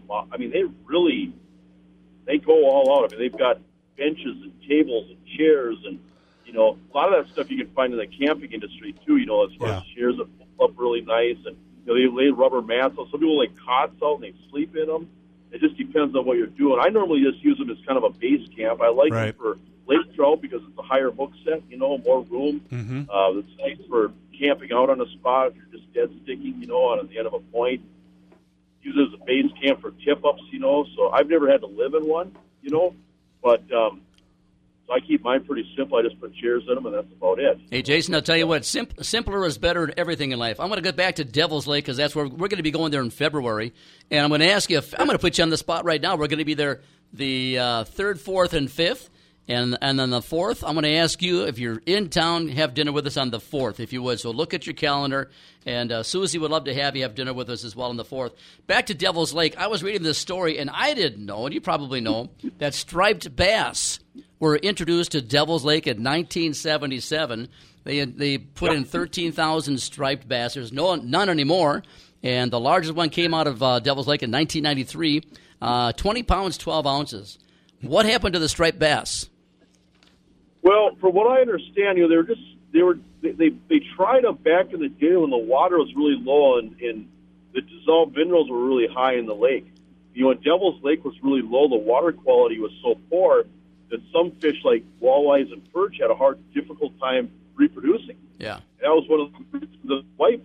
they go all out. They've got benches and tables and chairs and, a lot of that stuff you can find in the camping industry too, as far as chairs that pull up really nice and, they lay rubber mats out. Some people lay cots out and they sleep in them. It just depends on what you're doing. I normally just use them as kind of a base camp. I like them for lake trout because it's a higher hook set, more room. Mm-hmm. It's nice for camping out on a spot if you're just dead sticking, on the end of a point. Use it as a base camp for tip-ups, So I've never had to live in one, but so I keep mine pretty simple. I just put chairs in them, and that's about it. Hey, Jason, I'll tell you what, simpler is better in everything in life. I'm going to go back to Devil's Lake because that's where we're going to be going there in February. And I'm going to ask you, I'm going to put you on the spot right now. We're going to be there the 3rd, 4th, and 5th. And then the 4th, I'm going to ask you if you're in town, have dinner with us on the 4th, if you would. So look at your calendar. And Susie would love to have you have dinner with us as well on the 4th. Back to Devil's Lake. I was reading this story, and I didn't know, and you probably know, that striped bass were introduced to Devil's Lake in 1977. They put in 13,000 striped bass. There's none anymore. And the largest one came out of Devil's Lake in 1993, 20 pounds, 12 ounces. What happened to the striped bass? Well, from what I understand, they tried them back in the day when the water was really low and the dissolved minerals were really high in the lake. When Devil's Lake was really low, the water quality was so poor that some fish like walleyes and perch had a difficult time reproducing. Yeah, and that was one of the wife.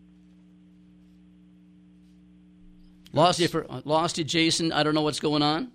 Lost you, Jason. I don't know what's going on.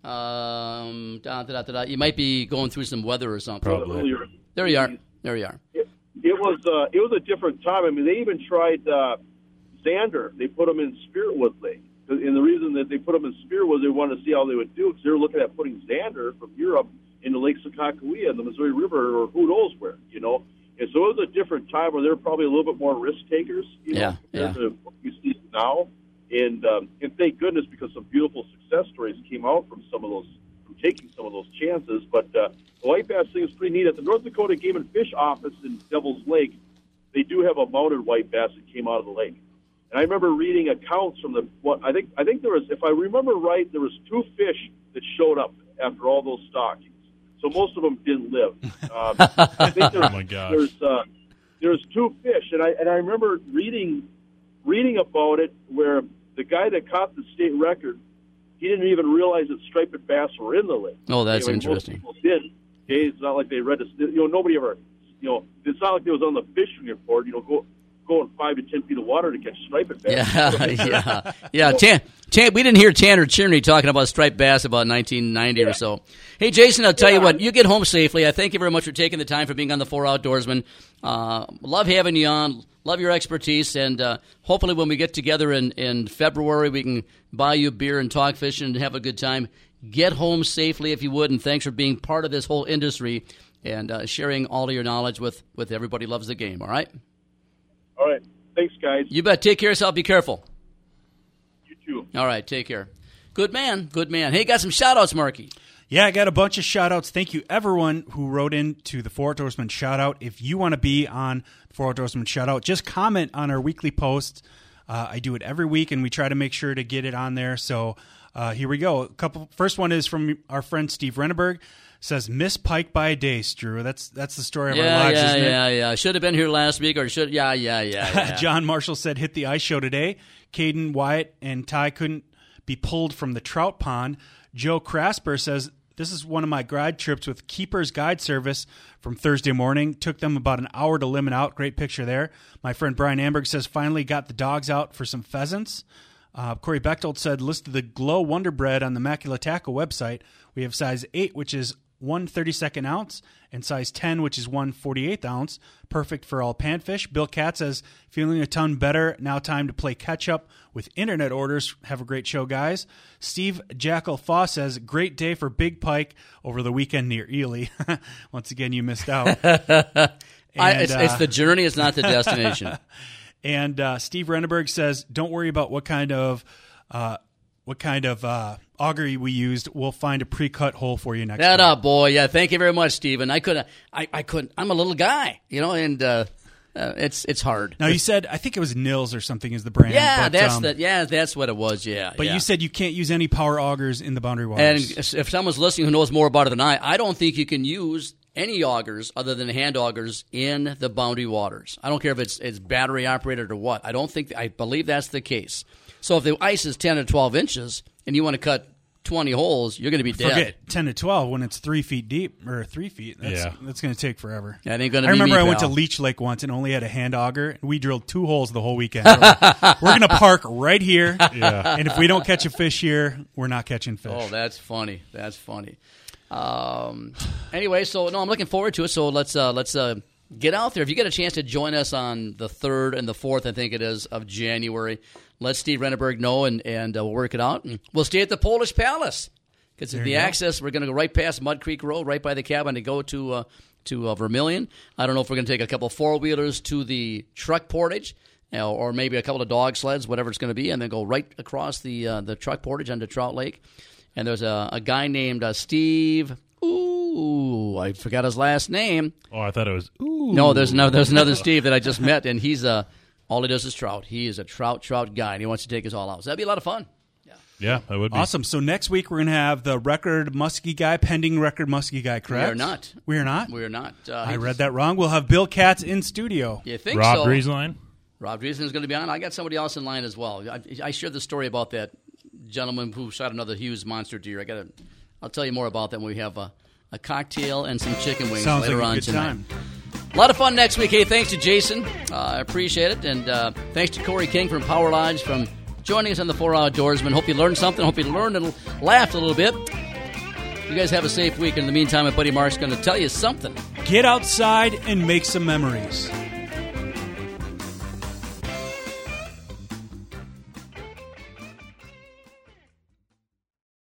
You might be going through some weather or something. Probably. There you are. It was a different time. They even tried Zander. They put them in Spiritwood Lake, and the reason that they put them in Spearwoods, they wanted to see how they would do, because they were looking at putting Xander from Europe into Lake Sakakawea and the Missouri River, or who knows where, you know. And so it was a different time where they were probably a little bit more risk takers, you know, compared to what you see now. And thank goodness, because some beautiful success stories came out from taking some of those chances. But the white bass thing is pretty neat. At the North Dakota Game and Fish office in Devil's Lake, they do have a mounted white bass that came out of the lake. And I remember reading accounts from I think there was, if I remember right, there was 2 fish that showed up after all those stockings. So most of them didn't live. I think oh my gosh. There's 2 fish, and I remember reading about it, where the guy that caught the state record, he didn't even realize that striped bass were in the lake. Oh, that's interesting. Most people did. Okay, it's not like they read this. You know, nobody ever. You know, it's not like it was on the fishing report. You know, go in 5 to 10 feet of water to catch striped bass. Yeah. We didn't hear Tanner Cherney talking about striped bass about 1990 or so. Hey, Jason, I'll tell you what. You get home safely. I thank you very much for taking the time for being on the 4 Outdoorsmen. Love having you on. Love your expertise, and hopefully when we get together in February, we can buy you a beer and talk fishing and have a good time. Get home safely if you would, and thanks for being part of this whole industry and sharing all of your knowledge with everybody who loves the game, all right? All right. Thanks, guys. You bet. Take care of yourself. Be careful. You too. All right. Take care. Good man. Good man. Hey, got some shout-outs, Marky. Yeah, I got a bunch of shout-outs. Thank you, everyone who wrote in to the 4 Outdoorsmen shout-out. If you want to be on the 4 Outdoorsmen shout-out, just comment on our weekly post. I do it every week, and we try to make sure to get it on there. So here we go. First one is from our friend Steve Renneberg. Says, miss pike by a day, Drew. That's the story of our lives, isn't it? Yeah. Should have been here last week, or should... Yeah. John Marshall said, hit the ice show today. Caden, Wyatt, and Ty couldn't be pulled from the trout pond. Joe Crasper says, this is one of my guide trips with Keeper's Guide Service from Thursday morning. Took them about an hour to limit out. Great picture there. My friend Brian Amberg says, finally got the dogs out for some pheasants. Corey Bechtold said, listed the Glow Wonder Bread on the Macula Tackle website. We have size 8, which is 1/32 ounce, and size 10, which is 1/48 ounce. Perfect for all panfish. Bill Katz says, feeling a ton better. Now time to play catch up with internet orders. Have a great show, guys. Steve Jackal Foss says, great day for big pike over the weekend near Ely. Once again, you missed out. It's the journey, it's not the destination. And Steve Renneberg says, don't worry about what kind of auger we used. We'll find a pre-cut hole for you next time. That boy. Yeah, thank you very much, Stephen. I couldn't. I'm a little guy, you know, and it's hard. Now you said, I think it was Nils or something is the brand. Yeah, but, that's what it was. Yeah. But you said you can't use any power augers in the Boundary Waters. And if someone's listening who knows more about it than I don't think you can use any augers other than hand augers in the Boundary Waters. I don't care if it's battery operated or what. I believe that's the case. So if the ice is 10 or 12 inches and you want to cut 20 holes, you're going to be dead. Forget 10 to 12 when it's 3 feet deep, or 3 feet. That's going to take forever. That ain't gonna I be remember me, I went to pal. Leech Lake once and only had a hand auger. And we drilled 2 holes the whole weekend. We're going to park right here. Yeah. And if we don't catch a fish here, we're not catching fish. Oh, that's funny. Anyway, so no, I'm looking forward to it. So let's get out there. If you get a chance to join us on the 3rd and the 4th, I think it is, of January, let Steve Renneberg know, and we'll work it out. And we'll stay at the Polish Palace because the access. We're going to go right past Mud Creek Road, right by the cabin, to go to Vermilion. I don't know if we're going to take a couple 4-wheelers to the truck portage, or maybe a couple of dog sleds, whatever it's going to be, and then go right across the truck portage onto Trout Lake. And there's a guy named Steve. Ooh, I forgot his last name. Oh, I thought it was. Ooh. No, there's another Steve that I just met, and he's all he does is trout. He is a trout guy, and he wants to take us all out. So that'd be a lot of fun. Yeah, that would be awesome. So next week we're going to have the record muskie guy, pending record muskie guy. Correct? We are not. We are not. We are not. I read that wrong. We'll have Bill Katz in studio. You think Rob so? Drieslein? Rob Drieslein is going to be on. I got somebody else in line as well. I shared the story about that gentleman who shot another Hughes monster deer. I'll tell you more about that when we have a cocktail and some chicken wings later on tonight. Time. A lot of fun next week. Hey, thanks to Jason. I appreciate it. And thanks to Corey King from Power Lodge from joining us on the 4 Outdoorsmen. Hope you learned something. Hope you learned and laughed a little bit. You guys have a safe week. In the meantime, my buddy Mark's going to tell you something. Get outside and make some memories.